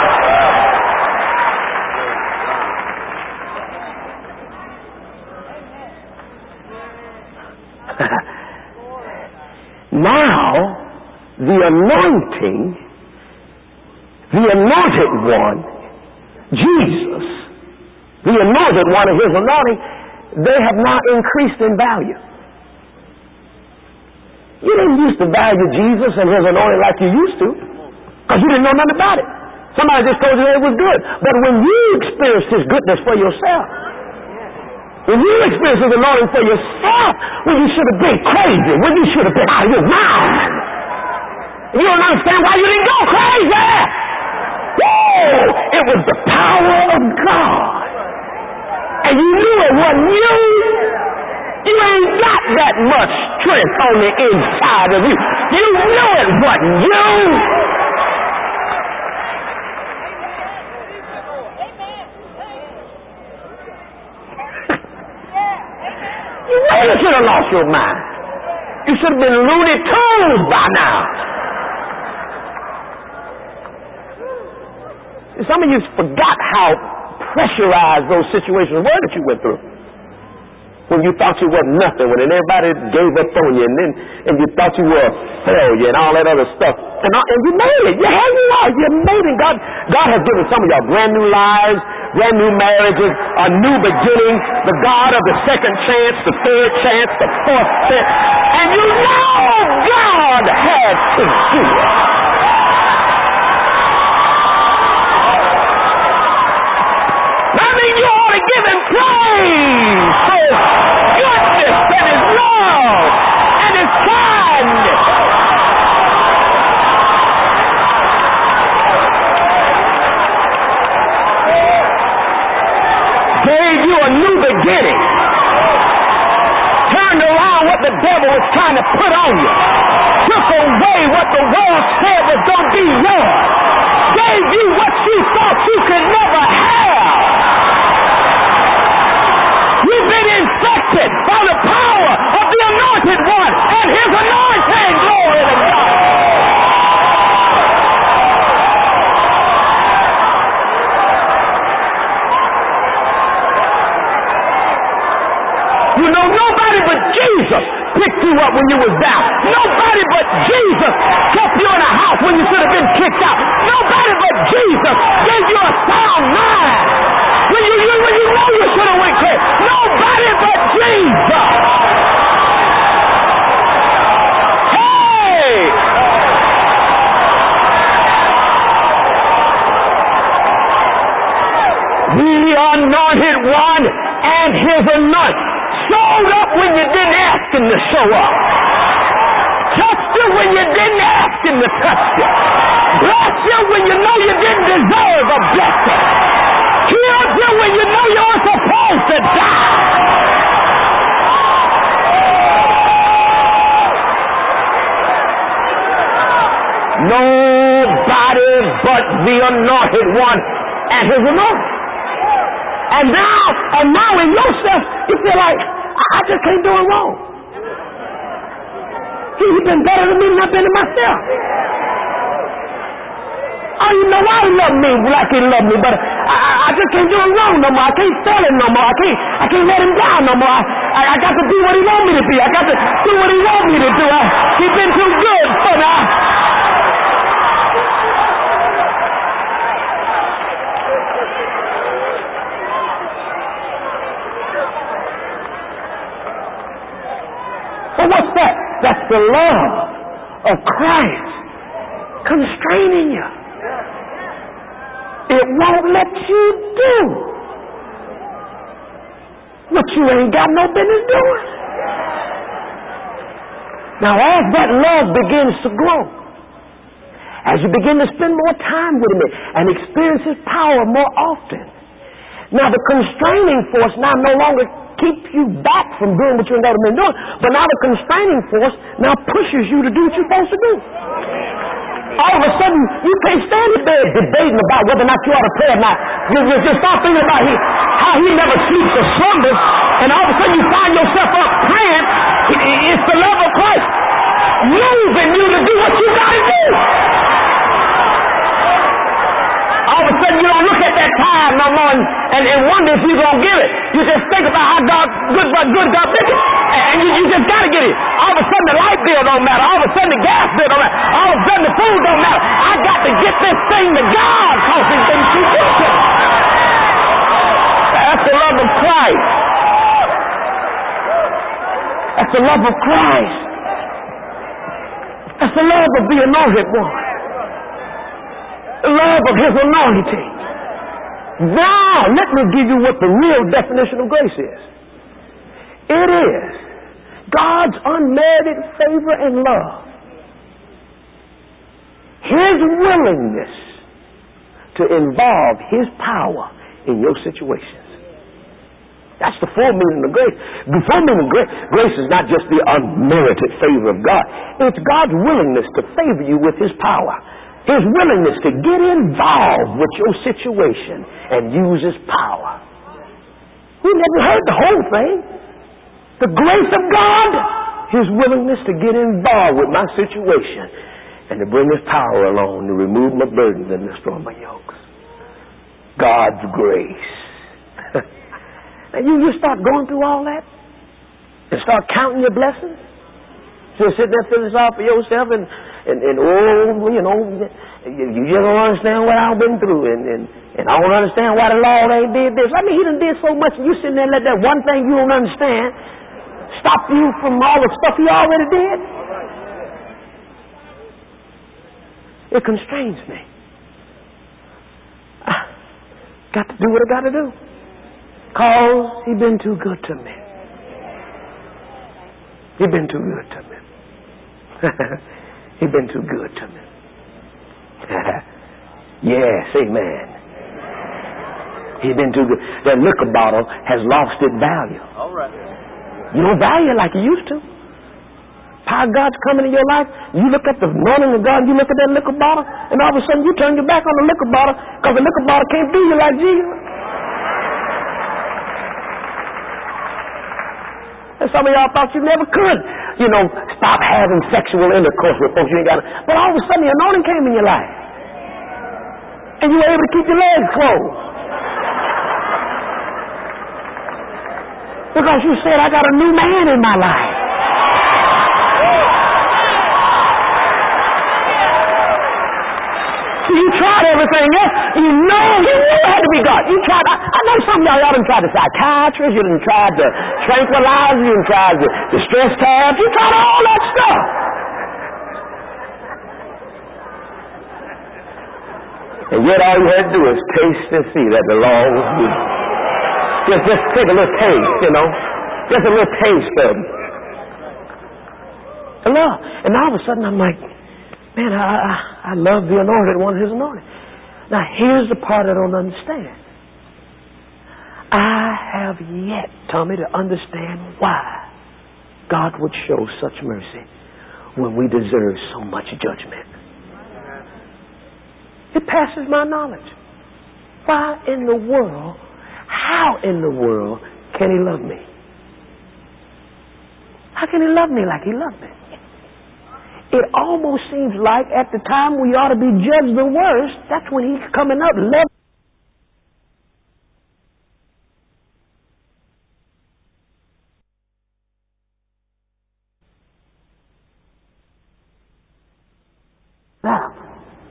Now, the anointed one, Jesus, the anointed one of his anointing, they have now increased in value. You didn't used to value Jesus and his anointing like you used to, because you didn't know nothing about it. Somebody just told you that it was good. But when you experienced his goodness for yourself, when you experience his anointing for yourself, when you should have been crazy, when you should have been out of your mind, you don't understand why you didn't go crazy. Woo! It was the power of God. And you knew it wasn't you. You ain't got that much strength on the inside of you. You knew it wasn't you. You should have lost your mind. You should have been Looney Tunes by now. Some of you forgot how pressurized those situations were that you went through. When you thought you wasn't nothing, when everybody gave up on you, and you thought you were a failure and all that other stuff. And you made it. Yeah, you are. You made it. God has given some of y'all brand new lives, brand new marriages, a new beginning, the God of the second chance, the third chance, the fourth chance. And you know God had to do it. I mean, you ought to give him praise. So good when you was down. Nobody but Jesus kept you in a house when you should have been kicked out. Nobody but Jesus gave you a sound mind when you know you should have went crazy. Nobody but Jesus. Hey! The anointed one and his anointing showed up when you didn't ask him to show up. Touched you when you didn't ask him to touch you. Blessed you when you know you didn't deserve a blessing. Healed you when you know you were supposed to die. Nobody but the anointed one and his anointing. And now in yourself, you feel like, I just can't do it wrong. He's been better than me than I've been to myself. Oh, you know, I love me like he loved me, but I just can't do it wrong no more. I can't fail him no more. I can't let him down no more. I got to be what he wants me to be. I got to do what he wants me to do. He's been too good for me. So what's that? That's the love of Christ constraining you. It won't let you do what you ain't got no business doing. Now, as that love begins to grow, as you begin to spend more time with him and experience his power more often, now the constraining force now no longer keeps you back from doing what you ain't got to be doing, but now the constraining force now pushes you to do what you're supposed to do. All of a sudden, you can't stand in bed debating about whether or not you ought to pray or not. You just start thinking about how he never sleeps or slumbers, and all of a sudden you find yourself up praying. It's the love of Christ moving you to do what you got to do. All of a sudden you don't look at that time no more and wonder if you're going to get it. You just think about how good God picked it. And you just got to get it. All of a sudden the light bill don't matter. All of a sudden the gas bill don't matter. All of a sudden the food don't matter. I got to get this thing to God because he's been too good to me. That's the love of Christ. That's the love of Christ. That's the love of the anointed one. The love of his anointing. Now, let me give you what the real definition of grace is. It is God's unmerited favor and love. His willingness to involve his power in your situations. That's the full meaning of grace. The full meaning of grace is not just the unmerited favor of God. It's God's willingness to favor you with his power. His willingness to get involved with your situation and use his power. We never heard the whole thing. The grace of God, his willingness to get involved with my situation and to bring his power along to remove my burdens and destroy my yokes. God's grace. And you start going through all that and start counting your blessings. Just sitting there feeling sorry for yourself and oh, you know, you just don't understand what I've been through and I don't understand why the Lord ain't did this. I mean, he done did so much and you sitting there and let that one thing you don't understand stop you from all the stuff he already did. It constrains me. I got to do what I got to do. Because he's been too good to me. He's been too good to me. He's been too good to me. Yes, amen. He's been too good. That liquor bottle has lost its value. All right. You don't value it like you used to. Power of God's coming in your life. You look at the anointing of God, you look at that liquor bottle, and all of a sudden you turn your back on the liquor bottle because the liquor bottle can't do you like Jesus. And some of y'all thought you never could, stop having sexual intercourse with folks you ain't got. But all of a sudden the anointing came in your life. And you were able to keep your legs closed. Because you said, I got a new man in my life. everything else, you knew it had to be God. You tried, I know some of y'all done tried to psychiatrist, you done tried to tranquilize, you done tried the stress tabs, you tried all that stuff. And yet all you had to do is taste and see that the Lord was good. Just take a little taste, you know. Just a little taste of it. And all of a sudden I'm like, man, I love the anointed one, his anointed. Now here's the part I don't understand. I have yet, Tommy, to understand why God would show such mercy when we deserve so much judgment. It passes my knowledge. Why in the world, how in the world can he love me? How can he love me like he loved me? It almost seems like at the time we ought to be judged the worst, that's when he's coming up. Now,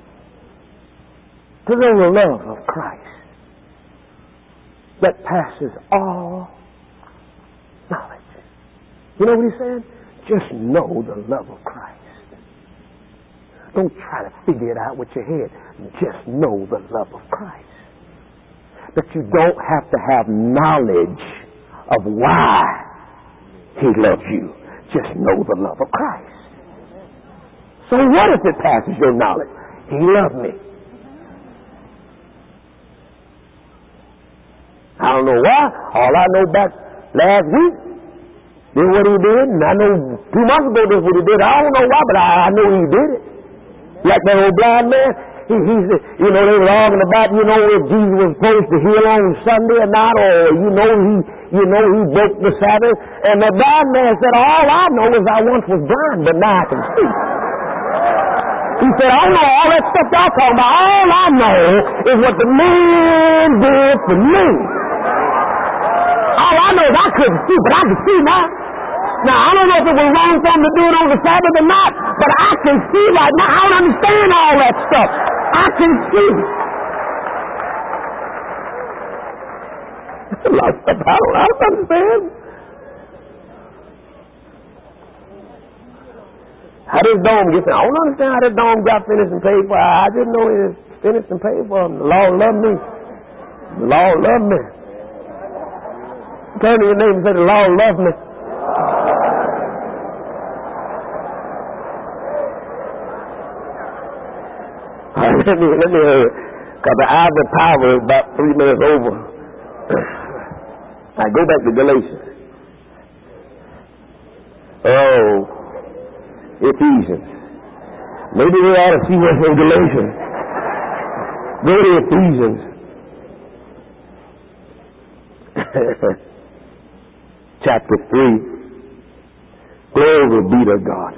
to know the love of Christ that passes all knowledge. You know what he's saying? Just know the love of Christ. Don't try to figure it out with your head. Just know the love of Christ. But you don't have to have knowledge of why he loves you. Just know the love of Christ. So what if it passes your knowledge? He loved me. I don't know why. All I know back last week did what he did, and I know 2 months ago did what he did. I don't know why, but I know he did it. Like that old blind man, they were arguing about, if Jesus was supposed to heal on Sunday or not, or, he broke the Sabbath. And the blind man said, all I know is I once was blind, but now I can see. He said, I don't know all that stuff y'all talking about. All I know is what the man did for me. All I know is I couldn't see, but I can see now. Now, I don't know if it was wrong for him to do it on the Sabbath or not, but I can see right now. I don't understand all that stuff. I can see. A lot of stuff I don't understand. How this dome gets, I don't understand how this dome got finished and paid for. I didn't know it was finished and paid for. The Lord loved me. The Lord loved me. Turn to your neighbor and say, the Lord loved me. Let me hurry, because the hour of power is about 3 minutes over. I go back to Galatians. Oh, Ephesians. Maybe we ought to see what's in Galatians. Go to Ephesians. Chapter 3. Glory be to God.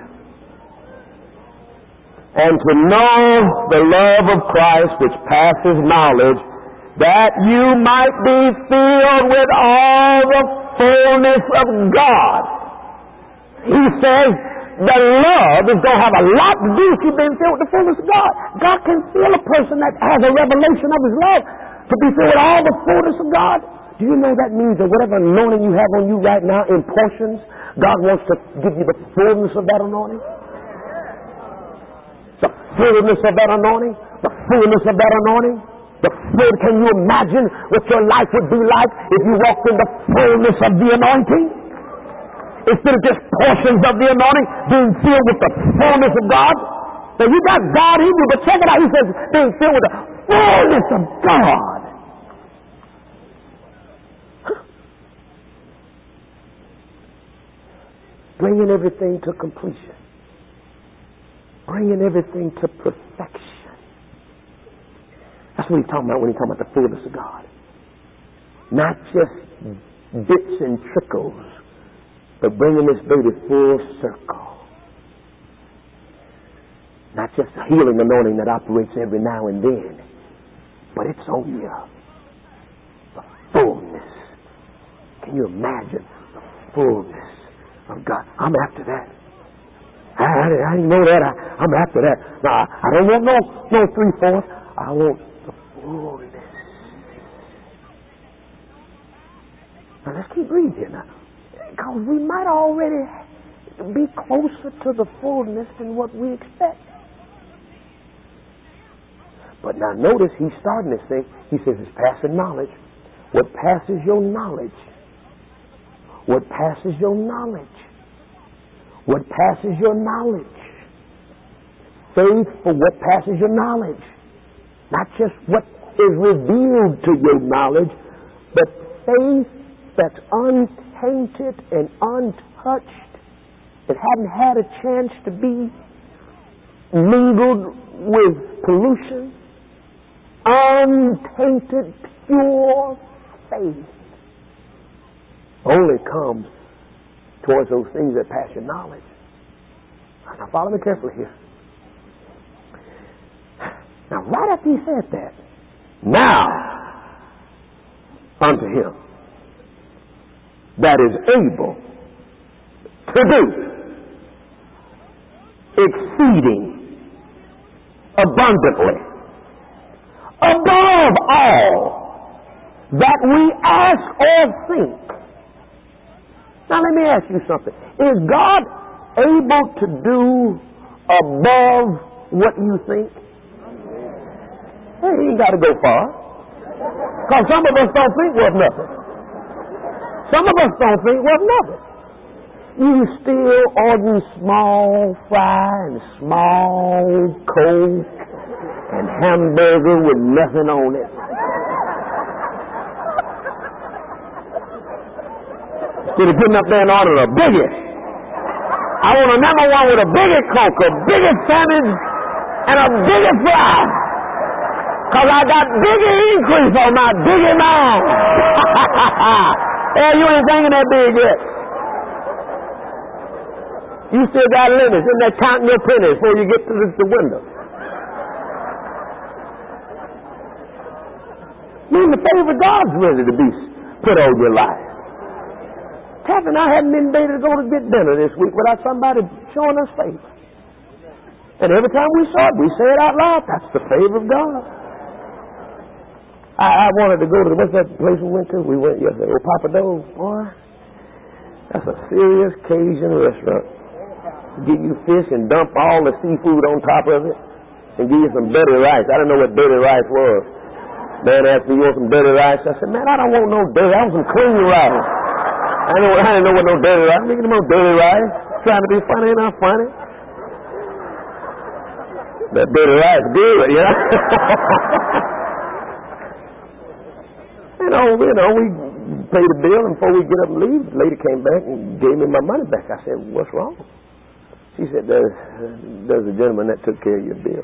And to know the love of Christ which passes knowledge, that you might be filled with all the fullness of God. He says the love is going to have a lot to do with you being filled with the fullness of God. God can fill a person that has a revelation of his love to be filled with all the fullness of God. Do you know that means that whatever anointing you have on you right now in portions, God wants to give you the fullness of that anointing? The fullness of that anointing? The fullness of that anointing? Can you imagine what your life would be like if you walked in the fullness of the anointing? Instead of just portions of the anointing, being filled with the fullness of God. Now you got God in you, but check it out. He says being filled with the fullness of God. Bringing everything to completion. Bringing everything to perfection. That's what he's talking about when he's talking about the fullness of God. Not just bits and trickles, but bringing this baby full circle. Not just a healing anointing that operates every now and then, but it's on you. The fullness. Can you imagine the fullness of God? I'm after that. I didn't know that. I'm after that. Now, I don't want no 3/4. I want the fullness. Now let's keep reading here now. Because we might already be closer to the fullness than what we expect. But now notice he's starting this thing. He says it's passing knowledge. What passes your knowledge? What passes your knowledge? What passes your knowledge? Faith for what passes your knowledge. Not just what is revealed to your knowledge, but faith that's untainted and untouched, that hadn't had a chance to be mingled with pollution. Untainted, pure faith only comes towards those things that pass your knowledge. Now follow me carefully here. Now right after he said that, now unto him that is able to do exceeding abundantly above all that we ask or think. Now let me ask you something. Is God able to do above what you think? Hey, he ain't got to go far. Because some of us don't think worth nothing. Some of us don't think worth nothing. You still order small fry and small Coke and hamburger with nothing on it. Instead of getting up there and ordering a biggie. I want a number one with a biggie Coke, a biggie sandwich, and a biggie fry. Because I got biggie increase on my biggie mouth. Hey, you ain't thinking that big yet. You still got limits in there counting your pennies before you get to the window. The favor of God's ready to be put on your life. Kathy and I hadn't been able to go to get dinner this week without somebody showing us favor. And every time we saw it, we say it out loud. That's the favor of God. I wanted to go to, what's that place we went to? We went yesterday, Papa Do's. Boy, that's a serious Cajun restaurant. Give you fish and dump all the seafood on top of it and give you some dirty rice. I didn't know what dirty rice was. Man asked me, you want some dirty rice? I said, man, I don't want no dirty. I want some clean rice. I didn't know what no dirty rice. I'm making no dirty rice. Trying to be funny, not funny. That dirty rice good, you know. we paid the bill, and before we get up and leave, the lady came back and gave me my money back. I said, what's wrong? She said, there's a gentleman that took care of your bill.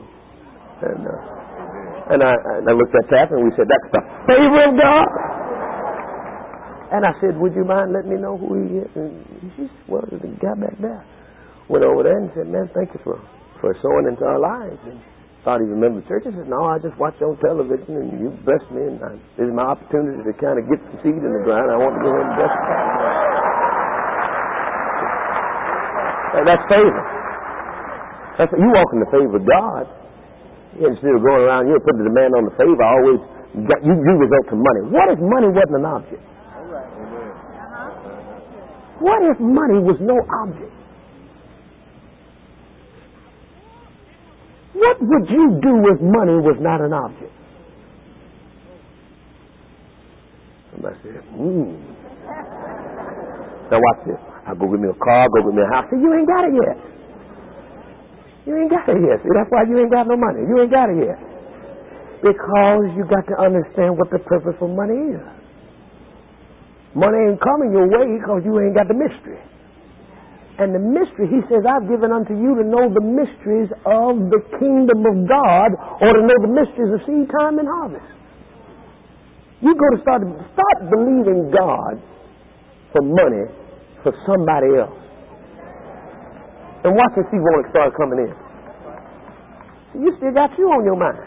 And I looked at Taff and we said, that's the favor of God. And I said, would you mind letting me know who he is? And she said, well, the guy back there. Went over there and said, man, thank you for sowing into our lives. And thought he remembered the church. I said, no, I just watched you on television and you blessed me. And this is my opportunity to kind of get some seed in the ground. I want to go ahead and bless you. That's favor. You walk in the favor of God. Instead of going around here putting the demand on the favor, you result to money. What if money wasn't an object? What if money was no object? What would you do if money was not an object? Somebody said, Now watch this. I'll go get me a car, go get me a house. See, you ain't got it yet. You ain't got it yet. See, that's why you ain't got no money. You ain't got it yet. Because you got to understand what the purpose of money is. Money ain't coming your way because you ain't got the mystery. And the mystery, he says, I've given unto you to know the mysteries of the kingdom of God, or to know the mysteries of seed time and harvest. You got to start believing God for money for somebody else. And watch and see when it start coming in. You still got you on your mind.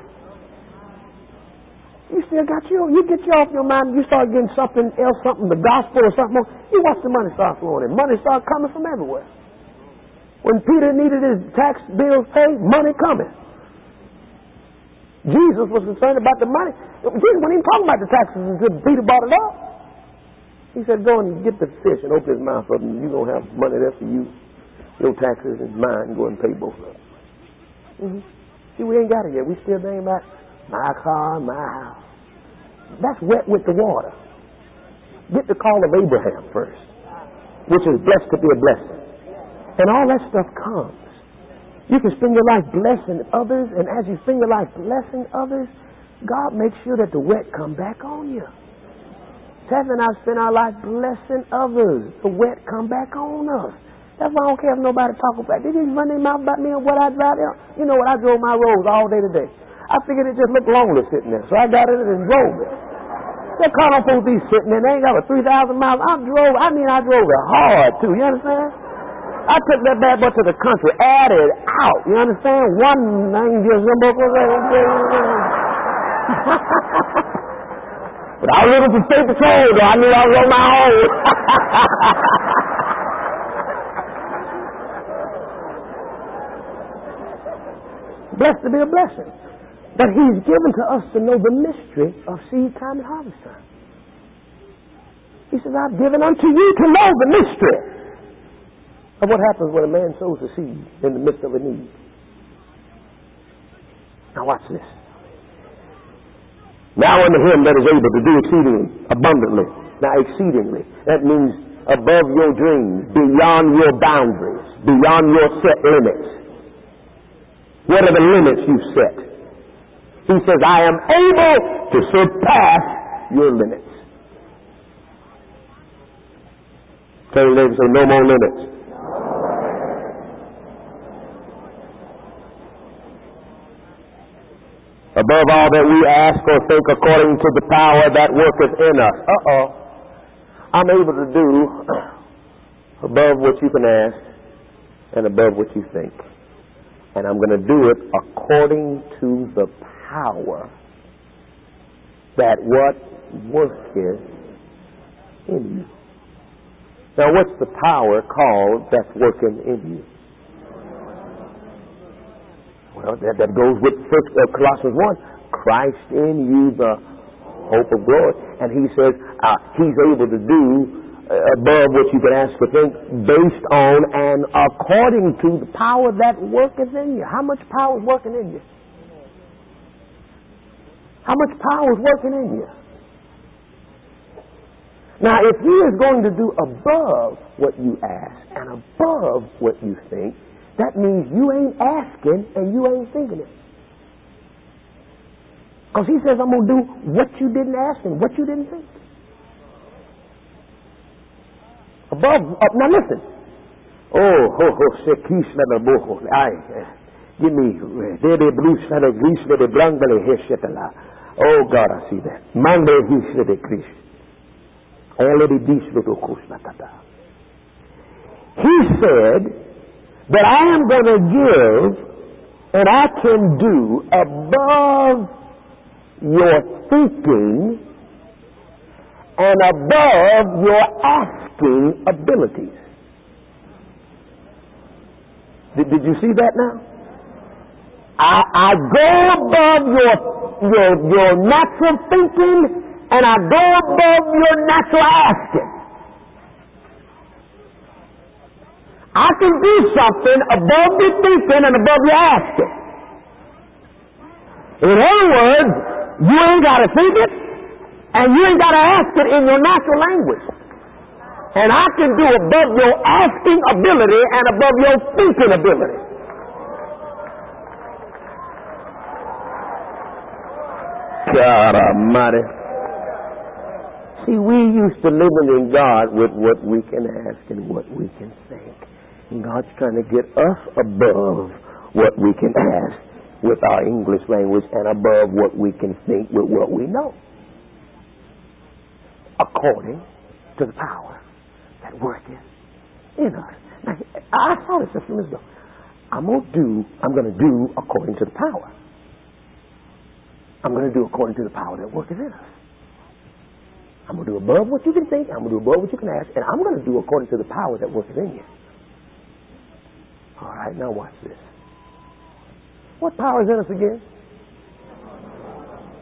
You still got you. You get you off your mind. You start getting something else, the gospel or something. You watch the money start flowing in. Money start coming from everywhere. When Peter needed his tax bills paid, money coming. Jesus was concerned about the money. Jesus wasn't even talking about the taxes until Peter brought it up. He said, go and get the fish and open his mouth up, and you're going to have money there for you. Your taxes and mine. Go and pay both of them. Mm-hmm. See, we ain't got it yet. We still thinking about my car, my house. That's wet with the water. Get the call of Abraham first, which is blessed to be a blessing. And all that stuff comes. You can spend your life blessing others, and as you spend your life blessing others, God makes sure that the wet come back on you. Tess and I spend our life blessing others. The wet come back on us. That's why I don't care if nobody talk about it. They just run their mouth about me and what I drive. You know what? I drove my roads all day today. I figured it just looked lonely sitting there, so I got in it and drove it. That car don't supposed to be sitting there. They ain't got but 3,000 miles. I drove it hard too. You understand? I took that bad boy to the country, added out. You understand? One thing just but I was looking for state patrol, though. I knew I was on my own. Blessed to be a blessing. But He's given to us to know the mystery of seed time and harvest time. He says, I've given unto you to know the mystery of what happens when a man sows a seed in the midst of a need. Now watch this. Now unto Him that is able to do exceedingly, abundantly. Now exceedingly, that means above your dreams, beyond your boundaries, beyond your set limits. What are the limits you've set? He says, I am able to surpass your limits. Tell your neighbor, say, no more limits. Above all that we ask or think, according to the power that worketh in us. I'm able to do above what you can ask and above what you think. And I'm going to do it according to the power that what worketh in you. Now, what's the power called that's working in you? Well, that goes with Colossians 1. Christ in you, the hope of glory. And He says He's able to do above what you can ask or think, based on and according to the power that worketh in you. How much power is working in you? How much power is working in you? Now, if He is going to do above what you ask and above what you think, that means you ain't asking and you ain't thinking it. Because He says, I'm going to do what you didn't ask and what you didn't think. Above, now listen. Give me, oh God, I see that. He said that I am going to give and I can do above your thinking and above your asking abilities. Did you see that now? I go above your natural thinking and I go above your natural asking. I can do something above your thinking and above your asking. In other words, you ain't got to think it and you ain't got to ask it in your natural language. And I can do above your asking ability and above your thinking ability. God Almighty. See, we used to living in God with what we can ask and what we can think. And God's trying to get us above what we can ask with our English language and above what we can think with what we know. According to the power that worketh in us. Now, I saw this a few minutes ago. I'm going to do according to the power. I'm going to do according to the power that worketh in us. I'm going to do above what you can think, I'm going to do above what you can ask, and I'm going to do according to the power that worketh in you. All right, now watch this. What power is in us again?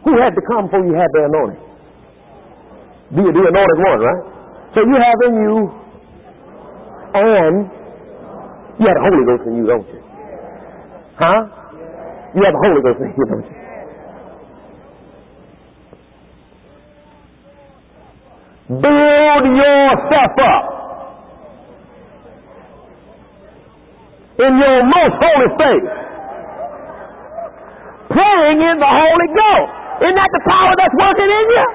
Who had to come before you had the anointing? The anointed one, right? So you have in you, and you have the Holy Ghost in you, don't you? Huh? You have the Holy Ghost in you, don't you? Build yourself up in your most holy faith, praying in the Holy Ghost. Isn't that the power that's working in you?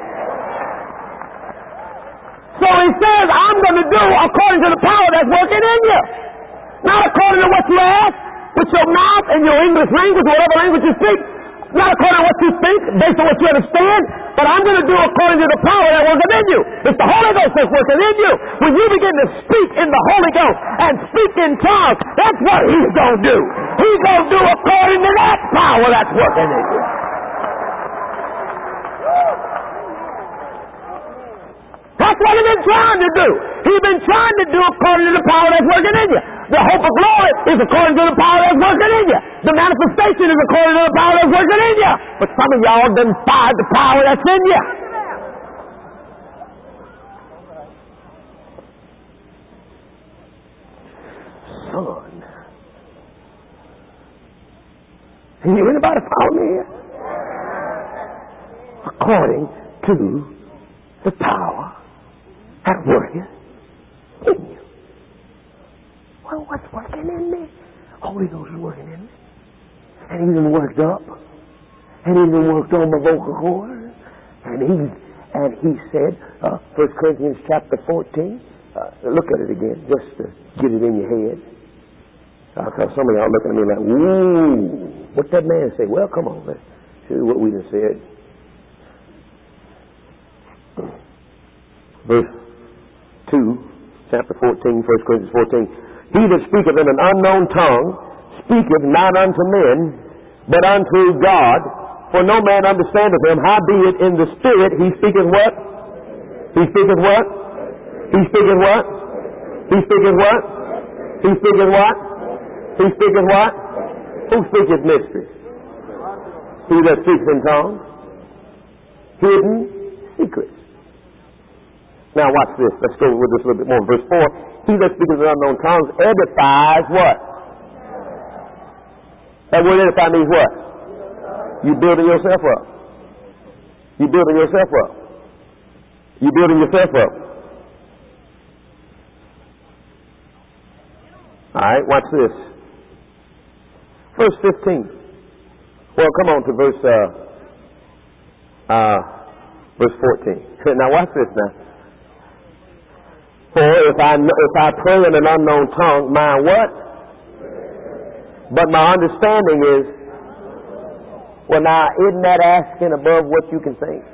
So he says, I'm going to do according to the power that's working in you. Not according to what you ask with your mouth and your English language, whatever language you speak. Not according to what you think, based on what you understand. But I'm going to do according to the power that's working in you. It's the Holy Ghost that's working in you. When you begin to speak in the Holy Ghost and speak in tongues, that's what he's going to do. He's going to do according to that power that's working in you. That's what he's been trying to do. He's been trying to do according to the power that's working in you. The hope of glory is according to the power that's working in you. The manifestation is according to the power that's working in you. But some of y'all done fired the power that's in you. Son. Anybody follow me here? According to the power that worketh in you. Well, what's working in me? Holy Ghost is working in me. And he's been worked up. And he's been worked on my vocal cords. And he said, 1 Corinthians chapter 14, look at it again, just to get it in your head. Because some of y'all looking at me like, ooh, what that man say? Well, come on, let's see what we done said. Verse 2, chapter 14, 1 Corinthians 14. He that speaketh in an unknown tongue speaketh not unto men, but unto God. For no man understandeth him. Howbeit in the Spirit he speaketh what? He speaketh what? He speaketh what? He speaketh what? He speaketh what? He speaketh what? Who speaketh mysteries? He that speaks in tongues. Hidden secrets. Now watch this. Let's go with this a little bit more. Verse 4. He that speaketh in unknown tongues edifies what? That word edify means what? You building yourself up. You building yourself up. You building yourself up. Alright, watch this. Verse 15. Well, come on to verse 14. Now watch this now. For if I pray in an unknown tongue, my what? But my understanding is, well now, isn't that asking above what you can think?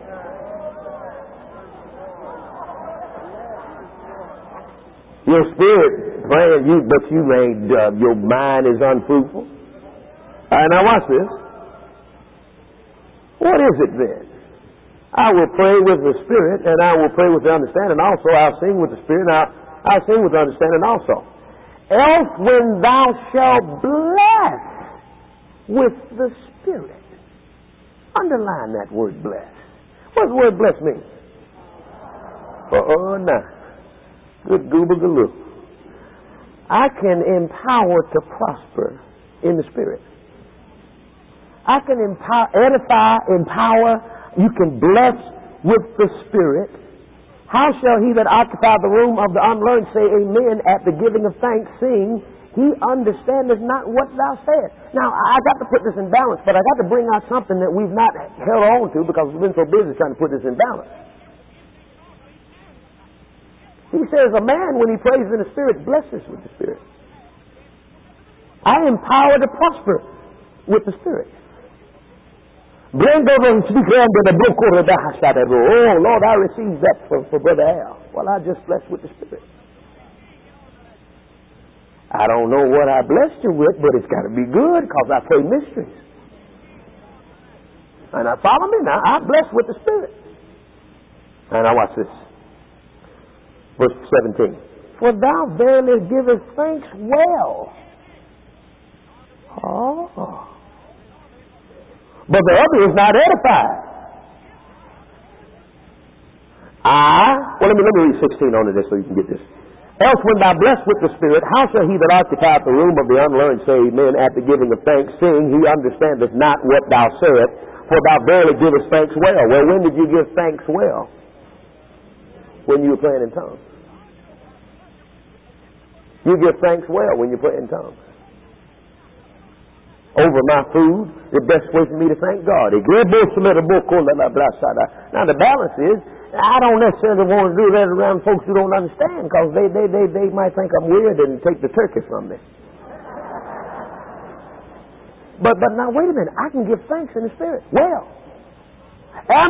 Your spirit praying, but you ain't, your mind is unfruitful. Now watch this. What is it then? I will pray with the Spirit, and I will pray with the understanding also. I'll sing with the Spirit, and I'll sing with the understanding also. Else when thou shalt bless with the Spirit. Underline that word bless. What does the word bless mean? Oh, nah. Good goober galoo. I can empower to prosper in the Spirit. I can edify, empower. You can bless with the Spirit. How shall he that occupy the room of the unlearned say amen at the giving of thanks, seeing he understandeth not what thou sayest? Now, I got to put this in balance, but I got to bring out something that we've not held on to because we've been so busy trying to put this in balance. He says a man, when he prays in the Spirit, blesses with the Spirit. I am empowered to prosper with the Spirit. Oh, Lord, I received that for Brother Al. Well, I just blessed with the Spirit. I don't know what I blessed you with, but it's got to be good because I pray mysteries. And I follow me now. I bless with the Spirit. And now watch this. Verse 17. For thou verily givest thanks well. Oh. but the other is not edified. Let me read 16 on this so you can get this. Else when thou blessed with the Spirit, how shall he that occupieth the room of the unlearned say amen at the giving of thanks, seeing he understandeth not what thou sayest, for thou barely givest thanks well. Well, when did you give thanks well? When you were praying in tongues. You give thanks well when you pray in tongues. Over my food, the best way for me to thank God. Now the balance is, I don't necessarily want to do that around folks who don't understand, because they might think I'm weird and take the turkey from me. But now wait a minute, I can give thanks in the Spirit. Well, I've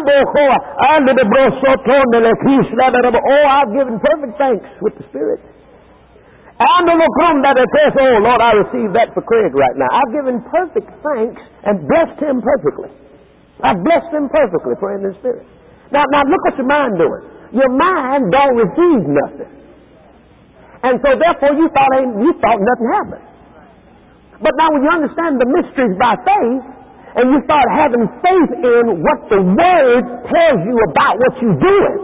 given perfect thanks with the Spirit. Oh Lord, I receive that for Craig right now. I've given perfect thanks and blessed him perfectly. I've blessed him perfectly, praying in the Spirit. Now look what your mind doing. Your mind don't receive nothing, and so therefore you thought nothing happened. But now when you understand the mysteries by faith, and you start having faith in what the Word tells you about what you're doing,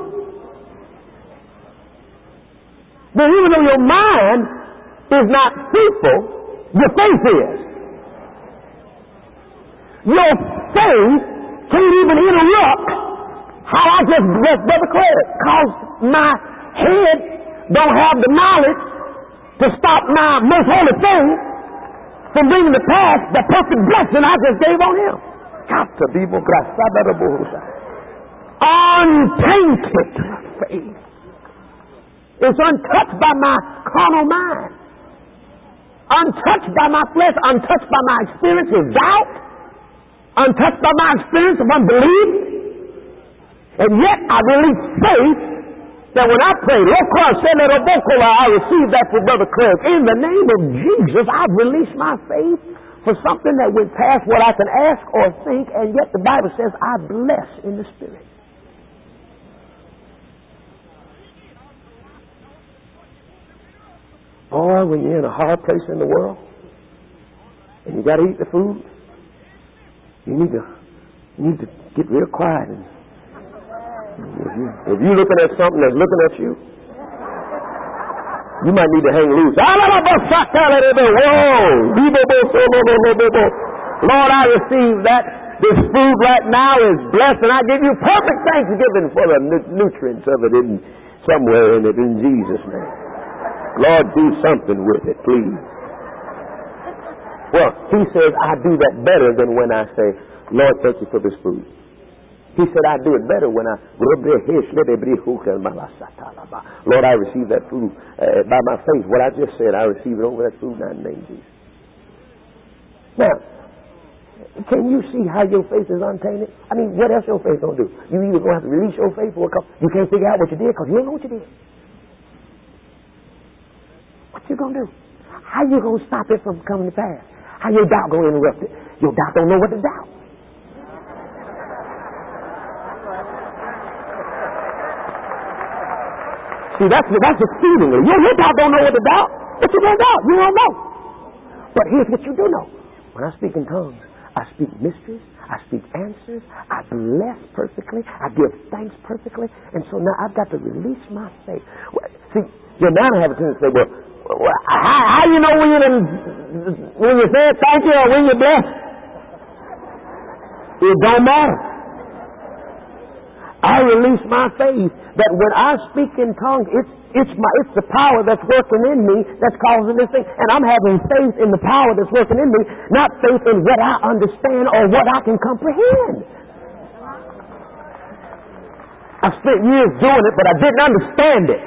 then even though your mind is not fruitful, your faith is. Your faith can't even interrupt how I just blessed Brother Craig, because my head don't have the knowledge to stop my most holy faith from bringing to pass the perfect blessing I just gave on him. Untainted faith. It's untouched by my carnal mind, untouched by my flesh, untouched by my experience of doubt, untouched by my experience of unbelief. And yet I release faith that when I prayed, I received that for Brother Craig. In the name of Jesus, I've released my faith for something that went past what I can ask or think, and yet the Bible says I bless in the Spirit. Boy, when you're in a hard place in the world and you got to eat the food, you need to get real quiet. And if you're looking at something that's looking at you, you might need to hang loose. Lord, I receive that. This food right now is blessed, and I give you perfect thanksgiving for the nutrients of it somewhere in it, in Jesus' name. Lord, do something with it, please. Well, he says, I do that better than when I say, Lord, thank you for this food. He said, I do it better when Lord, I receive that food by my faith. What I just said, I receive it over that food now in the name of Jesus. Now, can you see how your faith is untainted? I mean, what else your faith going to do? You either going to have to release your faith, or you can't figure out what you did because you ain't know what you did. What you going to do? How you going to stop it from coming to pass? How your doubt going to interrupt it? Your doubt don't know what to doubt. See, that's exceedingly. Your doubt don't know what to doubt. What you going to doubt? You don't know. But here's what you do know. When I speak in tongues, I speak mysteries, I speak answers, I bless perfectly, I give thanks perfectly, and so now I've got to release my faith. See, you now have a tendency to say, well, how you know when you say thank you or when you bless? It don't matter. I release my faith that when I speak in tongues, it's the power that's working in me that's causing this thing. And I'm having faith in the power that's working in me, not faith in what I understand or what I can comprehend. I spent years doing it, but I didn't understand it.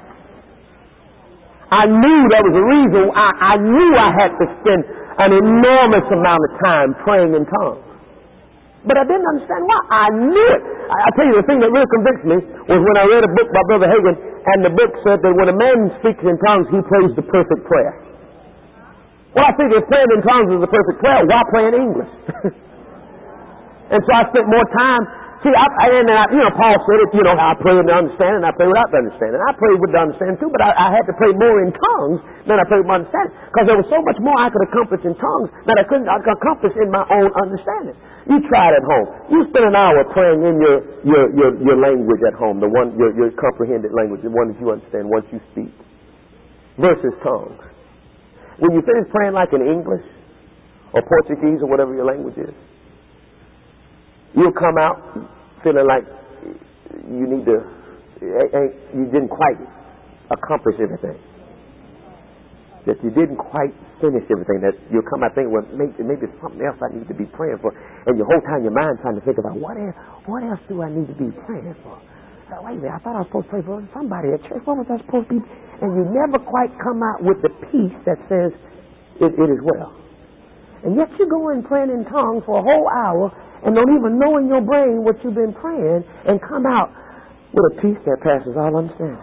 I knew there was a reason. I knew I had to spend an enormous amount of time praying in tongues. But I didn't understand why. I knew it. I tell you, the thing that really convinced me was when I read a book by Brother Hagin, and the book said that when a man speaks in tongues, he prays the perfect prayer. Well, I figured if praying in tongues is the perfect prayer, why pray in English? And so I spent more time. See, Paul said it, I pray with the understanding, and I pray without the understanding. I prayed with the understanding too, but I had to pray more in tongues than I prayed with my understanding, because there was so much more I could accomplish in tongues that I couldn't accomplish in my own understanding. You try it at home. You spend an hour praying in your language at home, the one your comprehended language, the one that you understand once you speak, versus tongues. When you finish praying like in English or Portuguese or whatever your language is, you'll come out feeling like you didn't quite accomplish everything. That you didn't quite finish everything. That you'll come out thinking, well, maybe it's something else I need to be praying for. And your whole time your mind trying to think about what else do I need to be praying for? Wait a minute, I thought I was supposed to pray for somebody at church. What was I supposed to be? And you never quite come out with the peace that says it is well. And yet you go in praying in tongues for a whole hour and don't even know in your brain what you've been praying and come out with a peace that passes all understanding.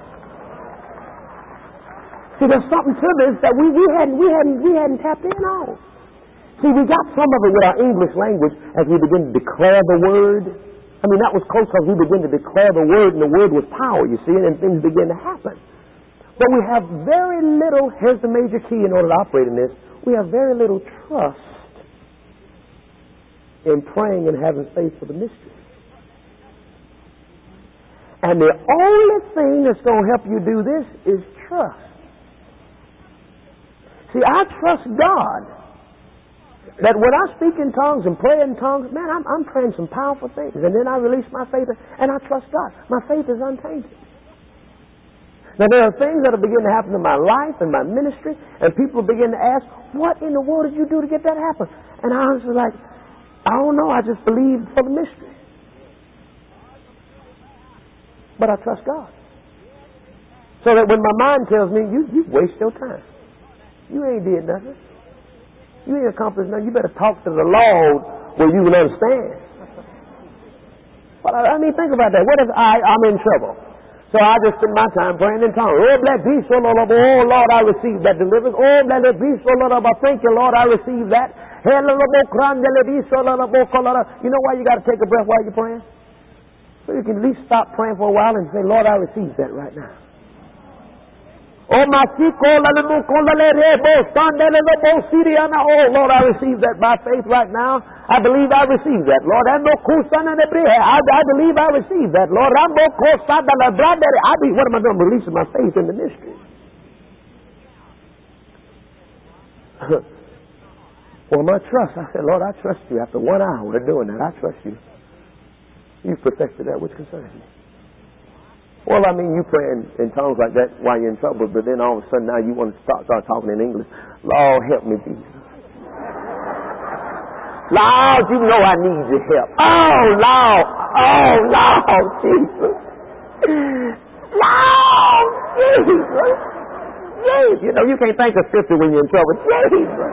See, there's something to this that we hadn't tapped in on. See, we got some of it with our English language as we begin to declare the word. I mean, that was close because we began to declare the word, and the word was power, you see, and things begin to happen. But we have very little, here's the major key in order to operate in this, we have very little trust in praying and having faith for the mystery. And the only thing that's going to help you do this is trust. See, I trust God that when I speak in tongues and pray in tongues, man, I'm praying some powerful things. And then I release my faith and I trust God. My faith is untainted. Now, there are things that will begin to happen in my life and my ministry, and people begin to ask, what in the world did you do to get that happen? And I was like, I don't know, I just believe for the mystery. But I trust God. So that when my mind tells me, you waste your time. You ain't did nothing. You ain't accomplished nothing. You better talk to the Lord where you can understand. But I mean, think about that. What if I'm in trouble? So I just spend my time praying in tongues. Oh, bless peace, oh Lord, I receive that deliverance. Oh, bless peace, oh Lord, thank you, Lord, I receive that. You know why you got to take a breath while you're praying? So you can at least stop praying for a while and say, Lord, I receive that right now. Oh, Lord, I receive that by faith right now. I believe I receive that, Lord. I believe I receive that, Lord. What am I doing? Releasing my faith in the mystery. Well, my trust, I said, Lord, I trust you. After 1 hour of doing that, I trust you. You've perfected that which concerns me. Well, I mean, you praying in tongues like that while you're in trouble, but then all of a sudden now you want to start talking in English. Lord, help me, Jesus. Lord, you know I need your help. Oh, Lord, Jesus. Lord, Jesus. Jesus. You know, you can't think of scripture when you're in trouble. Jesus.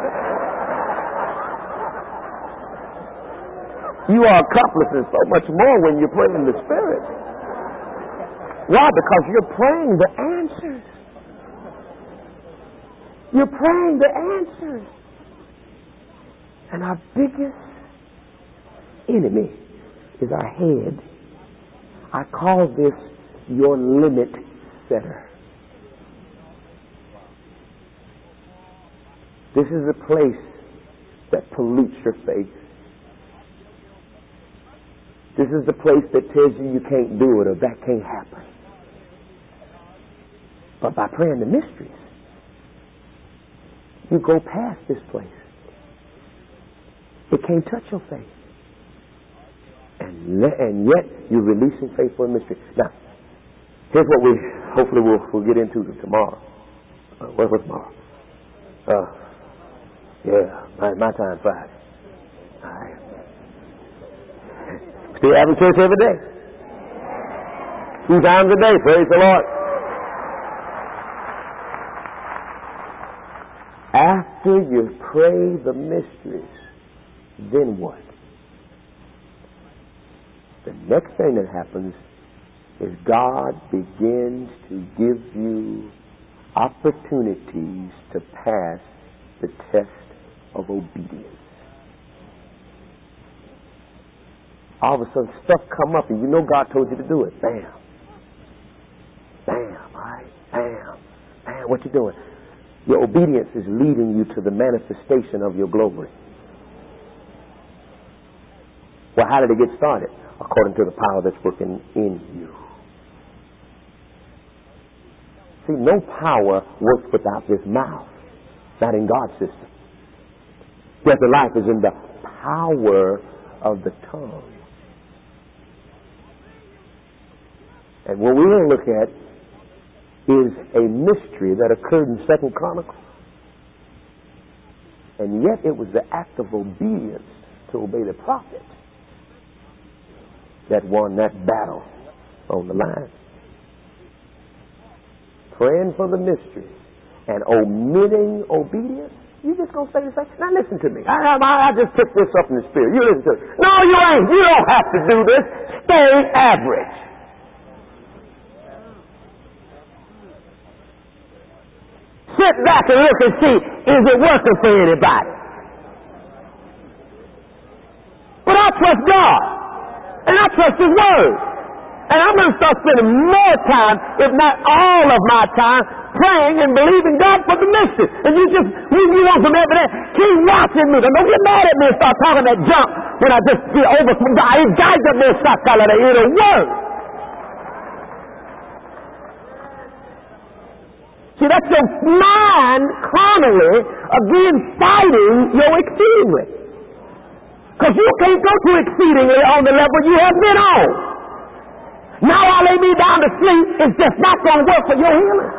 You are accomplishing so much more when you're praying in the Spirit. Why? Because you're praying the answers. You're praying the answers. And our biggest enemy is our head. I call this your limit setter. This is a place that pollutes your faith. This is the place that tells you can't do it or that can't happen. But by praying the mysteries, you go past this place. It can't touch your faith. And yet you're releasing faith for a mystery. Now, here's what we hopefully we'll get into tomorrow. What's tomorrow? My time Friday. All right. Still having church every day. 2 times a day. Praise the Lord. After you pray the mysteries, then what? The next thing that happens is God begins to give you opportunities to pass the test of obedience. All of a sudden stuff come up and you know God told you to do it. Bam. Bam. All right. Bam. Bam. What you doing? Your obedience is leading you to the manifestation of your glory. Well, how did it get started? According to the power that's working in you. See, no power works without this mouth. Not in God's system. Death and life is in the power of the tongue. And what we're going to look at is a mystery that occurred in 2 Chronicles. And yet it was the act of obedience to obey the prophet that won that battle on the line. Praying for the mystery and omitting obedience. You just going to say the same? Now listen to me. I just took this up in the spirit. You listen to it. No, you ain't. You don't have to do this. Stay average. Sit back and look and see, is it working for anybody? But I trust God. And I trust His Word. And I'm going to start spending more time, if not all of my time, praying and believing God for the mystery. And you just, when you want some evidence, keep watching me. Don't get mad at me and start talking that junk when I just get over from God. It'll work. See, that's your mind carnally again fighting your exceedingly. Because you can't go to exceedingly on the level you have been on. Now I lay me down to sleep, it's just not going to work for your healing.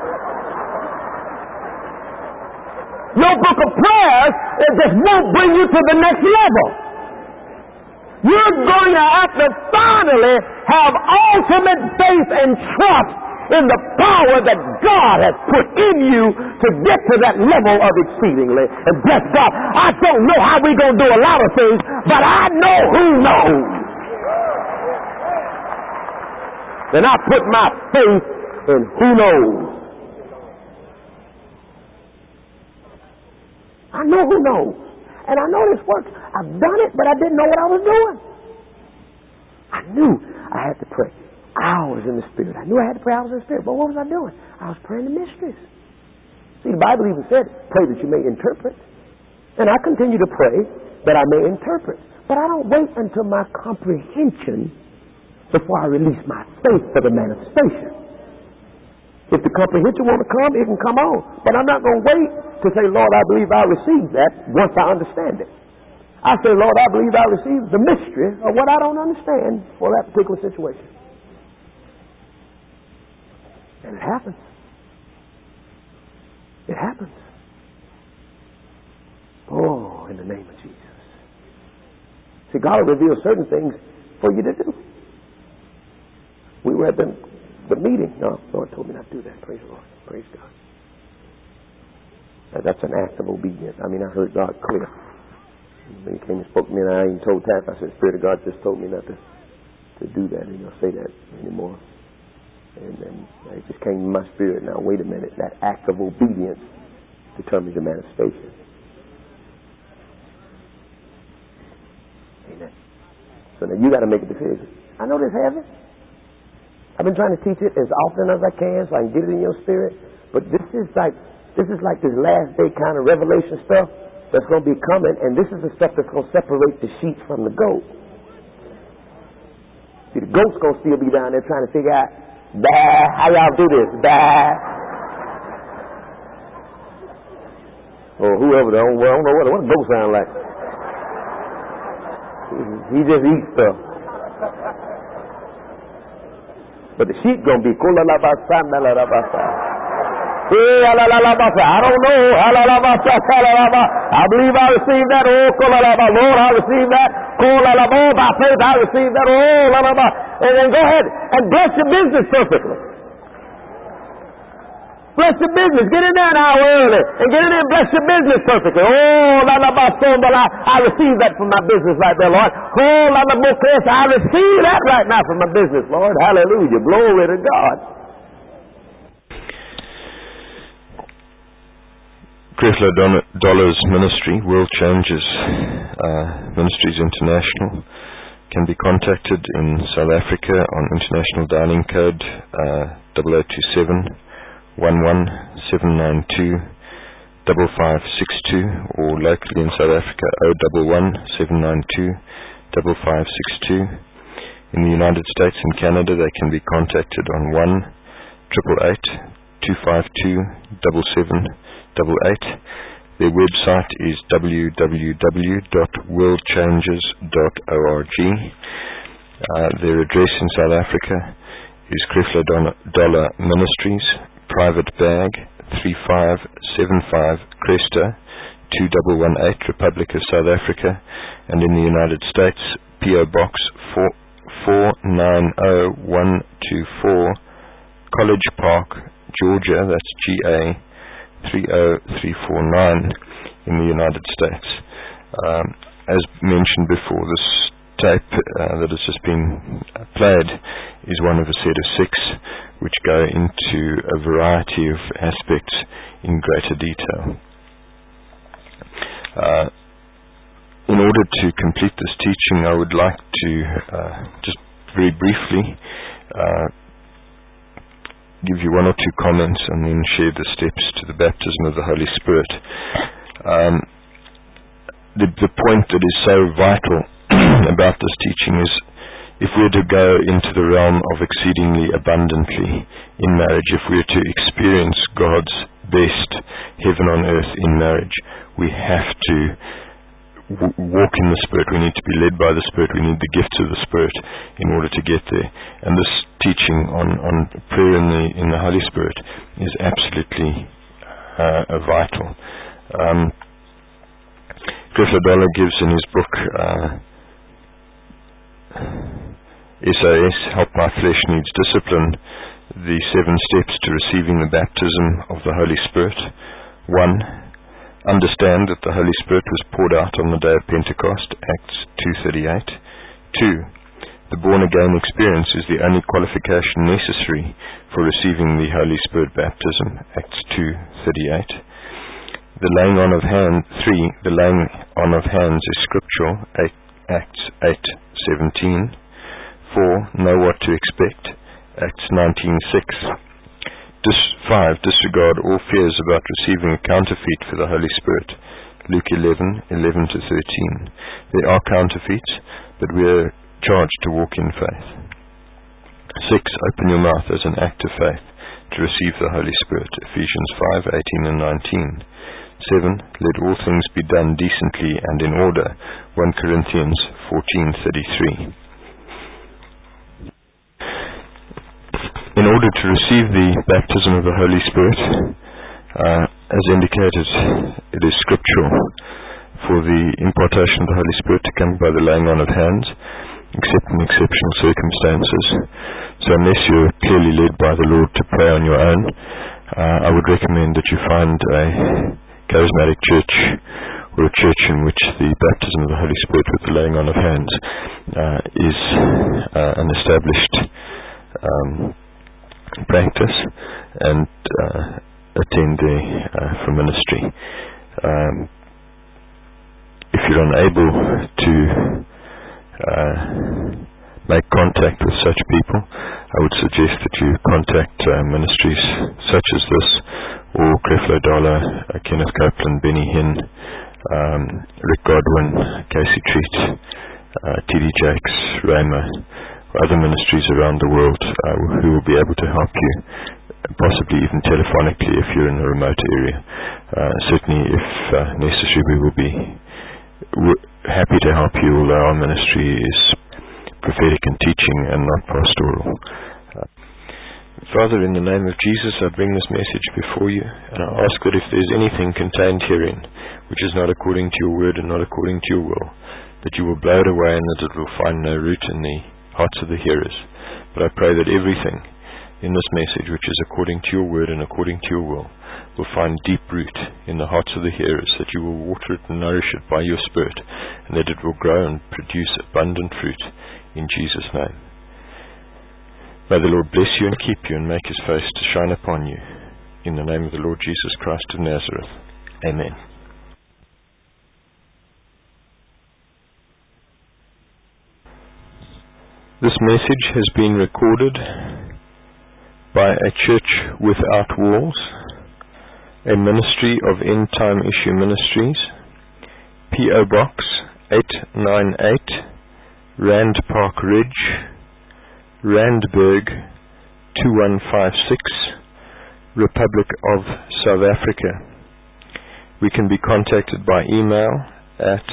Your book of prayers, it just won't bring you to the next level. You're going to have to finally have ultimate faith and trust in the power that God has put in you to get to that level of exceedingly. And bless God, I don't know how we're going to do a lot of things, but I know who knows. And I put my faith in who knows. I know who knows. And I know this works. I've done it, but I didn't know what I was doing. I knew I had to pray hours in the Spirit. I knew I had to pray hours in the Spirit. But what was I doing? I was praying the mysteries. See, the Bible even said, pray that you may interpret. And I continue to pray that I may interpret. But I don't wait until my comprehension before I release my faith for the manifestation. If the comprehension want to come, it can come on. But I'm not going to wait to say, Lord, I believe I receive that once I understand it. I say, Lord, I believe I receive the mystery of what I don't understand for that particular situation. And it happens. It happens. Oh, in the name of Jesus. See, God will reveal certain things for you to do. We were at the meeting. No, Lord told me not to do that. Praise the Lord. Praise God. That's an act of obedience. I mean, I heard God clear. When He came and spoke to me, and I even told Taff, I said, Spirit of God just told me not to do that. He don't say that anymore. And then it just came in my spirit. Now, wait a minute. That act of obedience determines your manifestation. Amen. So now you got to make a decision. I know this heaven. I've been trying to teach it as often as I can so I can get it in your spirit. But this is like this last day kind of revelation stuff that's going to be coming, and this is the stuff that's going to separate the sheep from the goat. See, the goat's going to still be down there trying to figure out, how y'all do this? Or whoever, I don't know what a goat sound like. He just eats stuff. But the sheep going to be I don't know. I believe I received that. Lord, I received that. By faith, I received that. And then go ahead and bless your business perfectly. Bless your business. Get in there an hour early and get in there and bless your business perfectly. I receive that from my business right there, Lord. I receive that right now from my business, Lord. Hallelujah. Glory to God. Creflo Dollar's ministry, World Changes Ministries International, can be contacted in South Africa on international dialing code 0027 11792 5562, or locally in South Africa 011 792 5562. In the United States and Canada, they can be contacted on 1-888-252-7788. Their website is www.worldchangers.org. Their address in South Africa is Creflo Dollar Ministries, Private Bag, 3575 Cresta, 2118, Republic of South Africa. And in the United States, P.O. Box 490124, College Park, Georgia, that's GA 30349 in the United States. As mentioned before, this tape that has just been played is one of a set of 6 which go into a variety of aspects in greater detail. In order to complete this teaching, I would like to just very briefly give you 1 or 2 comments and then share the steps to the baptism of the Holy Spirit. The point that is so vital about this teaching is, if we are to go into the realm of exceedingly abundantly in marriage, if we are to experience God's best heaven on earth in marriage, we have to walk in the Spirit. We need to be led by the Spirit. We need the gifts of the Spirit in order to get there. And this teaching on prayer in the Holy Spirit is absolutely vital. Creflo Dollar gives in his book SOS, Help My Flesh Needs Discipline, the 7 steps to receiving the baptism of the Holy Spirit. 1. Understand that the Holy Spirit was poured out on the day of Pentecost, Acts 2:38. 2. The born-again experience is the only qualification necessary for receiving the Holy Spirit baptism, Acts 2:38. The laying on of hands. 3. The laying on of hands is scriptural, Acts 8:17. 4. Know what to expect, Acts 19:6. 5. Disregard all fears about receiving a counterfeit for the Holy Spirit, Luke 11:11-13. There are counterfeits, but we are charged to walk in faith. 6. Open your mouth as an act of faith to receive the Holy Spirit, Ephesians 5:18-19. 7. Let all things be done decently and in order, 1 Corinthians 14:33. In order to receive the baptism of the Holy Spirit, as indicated, it is scriptural for the impartation of the Holy Spirit to come by the laying on of hands, except in exceptional circumstances. So unless you're clearly led by the Lord to pray on your own, I would recommend that you find a charismatic church or a church in which the baptism of the Holy Spirit with the laying on of hands is an established practice, and attend there for ministry. If you're unable to make contact with such people, I would suggest that you contact ministries such as this, or Creflo Dollar, Kenneth Copeland, Benny Hinn, Rick Godwin, Casey Treat, T.D. Jakes, Rhema, other ministries around the world who will be able to help you, possibly even telephonically if you're in a remote area. Certainly, if necessary, we will be happy to help you, although our ministry is prophetic and teaching and not pastoral. Father, in the name of Jesus, I bring this message before you, and I ask that if there's anything contained herein which is not according to your word and not according to your will, that you will blow it away and that it will find no root in the hearts of the hearers. But I pray that everything in this message which is according to your word and according to your will find deep root in the hearts of the hearers, that you will water it and nourish it by your Spirit, and that it will grow and produce abundant fruit in Jesus' name. May the Lord bless you and keep you and make his face to shine upon you. In the name of the Lord Jesus Christ of Nazareth. Amen. This message has been recorded by a church without walls, a ministry of End Time Issue Ministries, P.O. Box 898, Rand Park Ridge, Randburg 2156, Republic of South Africa. We can be contacted by email at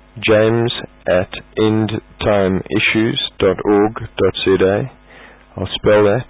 james@endtimeissues.org.za. I'll spell that,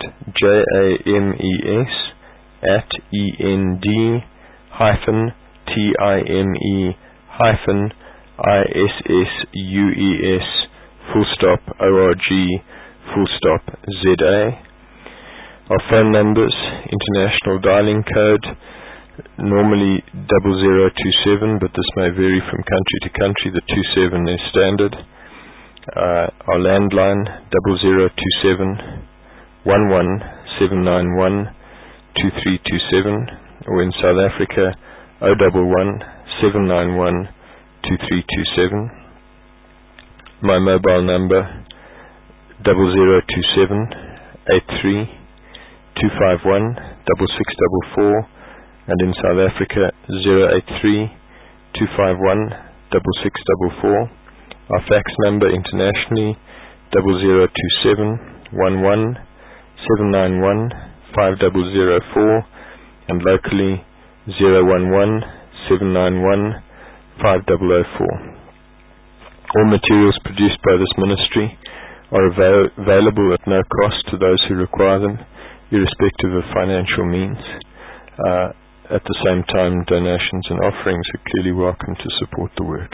JAMES@END-TIMEISSUES.org.za. Our phone numbers, international dialing code, normally 0027, but this may vary from country to country. The 27 is standard. Our landline 0027 11791 2327, or in South Africa 011 791 2327. My mobile number 0027 83 251 6644, and in South Africa 083 251 6644. Our fax number internationally 0027 11 791 5004, and locally 011 791 5004. All materials produced by this ministry are available at no cost to those who require them, irrespective of financial means. At the same time, donations and offerings are clearly welcome to support the work.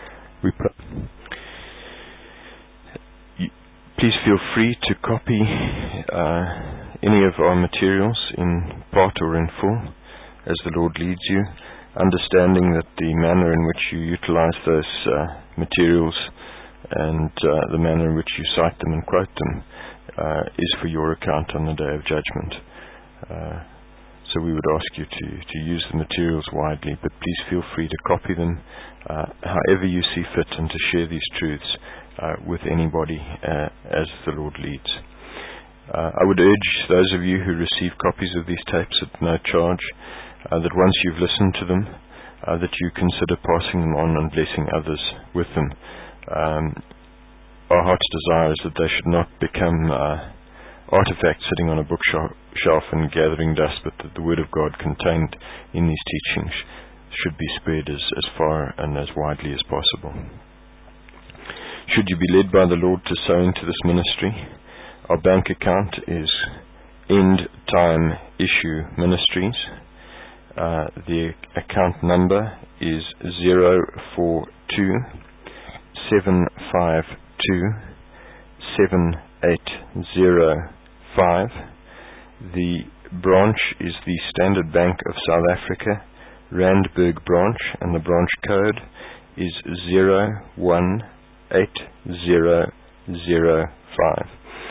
Please feel free to copy any of our materials in part or in full, as the Lord leads you, understanding that the manner in which you utilize those materials and the manner in which you cite them and quote them is for your account on the Day of Judgment. So we would ask you to use the materials widely, but please feel free to copy them however you see fit, and to share these truths with anybody as the Lord leads. I would urge those of you who receive copies of these tapes at no charge, that once you've listened to them, that you consider passing them on and blessing others with them. Our heart's desire is that they should not become artifacts sitting on a bookshelf and gathering dust, but that the Word of God contained in these teachings should be spread as far and as widely as possible. Should you be led by the Lord to sow into this ministry, our bank account is End Time Issue Ministries. The account number is 042 752 7805. The branch is the Standard Bank of South Africa, Randburg branch, and the branch code is 018005.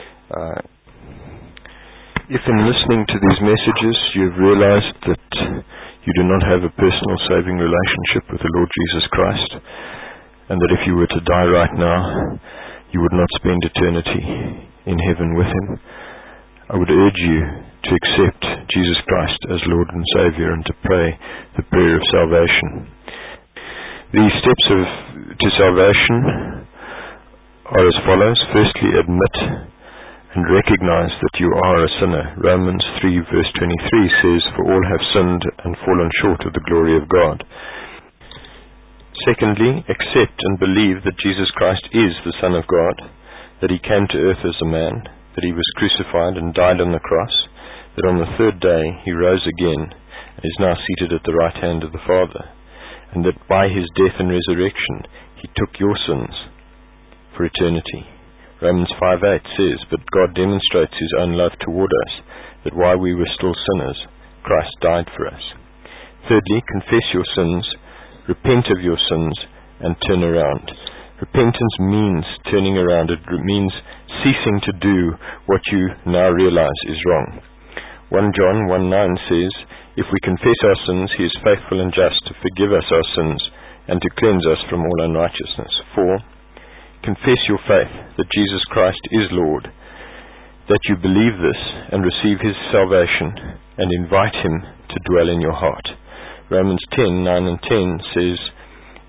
If in listening to these messages you've realized that you do not have a personal saving relationship with the Lord Jesus Christ, and that if you were to die right now, you would not spend eternity in heaven with Him, I would urge you to accept Jesus Christ as Lord and Savior, and to pray the prayer of salvation. The steps to salvation are as follows. Firstly, admit and recognize that you are a sinner. Romans 3 verse 23 says, "For all have sinned and fallen short of the glory of God." Secondly, accept and believe that Jesus Christ is the Son of God, that He came to earth as a man, that He was crucified and died on the cross, that on the third day He rose again and is now seated at the right hand of the Father, and that by His death and resurrection He took your sins for eternity. Romans 5:8 says, "But God demonstrates His own love toward us, that while we were still sinners, Christ died for us." Thirdly, confess your sins, repent of your sins, and turn around. Repentance means turning around. It means ceasing to do what you now realize is wrong. 1 John 1:9 says, "If we confess our sins, He is faithful and just to forgive us our sins and to cleanse us from all unrighteousness." 4. Confess your faith that Jesus Christ is Lord, that you believe this and receive His salvation and invite Him to dwell in your heart. Romans 10:9 and 10 says,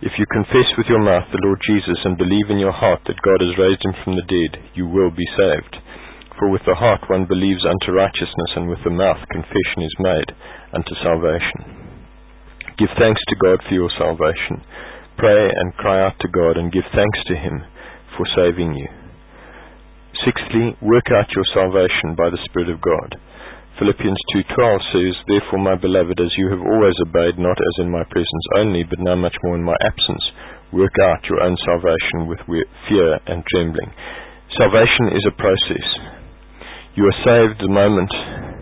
If you confess with your mouth the Lord Jesus and believe in your heart that God has raised him from the dead, you will be saved. For with the heart one believes unto righteousness, and with the mouth confession is made unto salvation. Give thanks to God for your salvation. Pray and cry out to God and give thanks to him for saving you. Sixthly, work out your salvation by the Spirit of God. Philippians 2:12 says, Therefore, my beloved, as you have always obeyed, not as in my presence only, but now much more in my absence, work out your own salvation with fear and trembling. Salvation is a process. You are saved the moment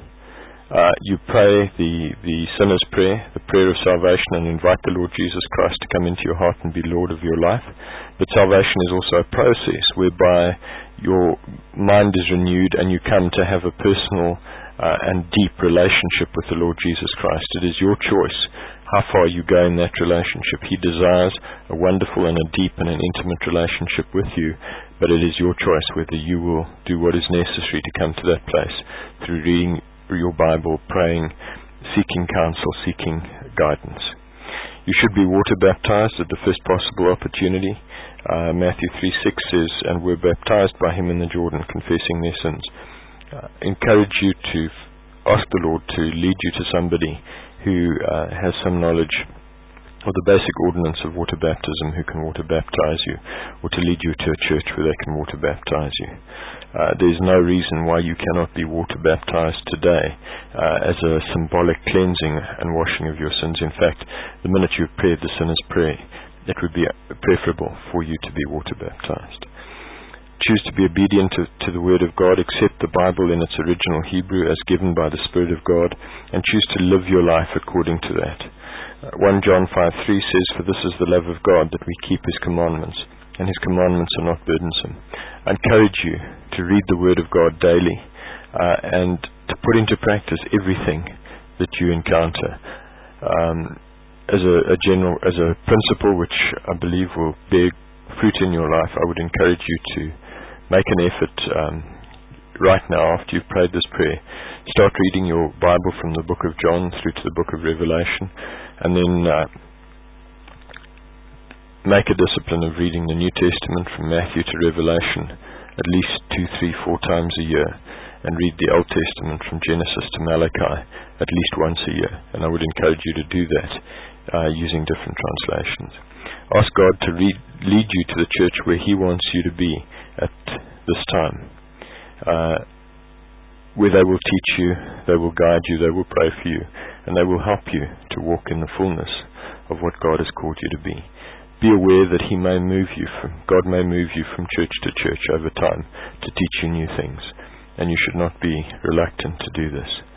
you pray the sinner's prayer, the prayer of salvation, and invite the Lord Jesus Christ to come into your heart and be Lord of your life. But salvation is also a process whereby your mind is renewed and you come to have a personal and deep relationship with the Lord Jesus Christ. It is your choice how far you go in that relationship. He desires a wonderful and a deep and an intimate relationship with you, but it is your choice whether you will do what is necessary to come to that place through reading your Bible, praying, seeking counsel, seeking guidance. You should be water baptized at the first possible opportunity. Matthew 3:6 says, And were baptized by him in the Jordan, confessing their sins. Encourage you to ask the Lord to lead you to somebody who has some knowledge of the basic ordinance of water baptism, who can water baptize you, or to lead you to a church where they can water baptize you. There's no reason why you cannot be water baptized today as a symbolic cleansing and washing of your sins. In fact, the minute you've prayed the sinner's prayer, it would be preferable for you to be water baptized. Choose to be obedient to the Word of God, accept the Bible in its original Hebrew as given by the Spirit of God, and choose to live your life according to that. 1 John 5:3 says, For this is the love of God, that we keep his commandments, and his commandments are not burdensome. I encourage you to read the Word of God daily and to put into practice everything that you encounter. As a principle which I believe will bear fruit in your life, I would encourage you to make an effort right now, after you've prayed this prayer. Start reading your Bible from the book of John through to the book of Revelation, and then make a discipline of reading the New Testament from Matthew to Revelation at least 2, 3, 4 times a year, and read the Old Testament from Genesis to Malachi at least once a year. And I would encourage you to do that using different translations. Ask God to lead you to the church where he wants you to be at this time, where they will teach you, they will guide you, they will pray for you, and they will help you to walk in the fullness of what God has called you to be. Be aware that God may move you from church to church over time to teach you new things, and you should not be reluctant to do this.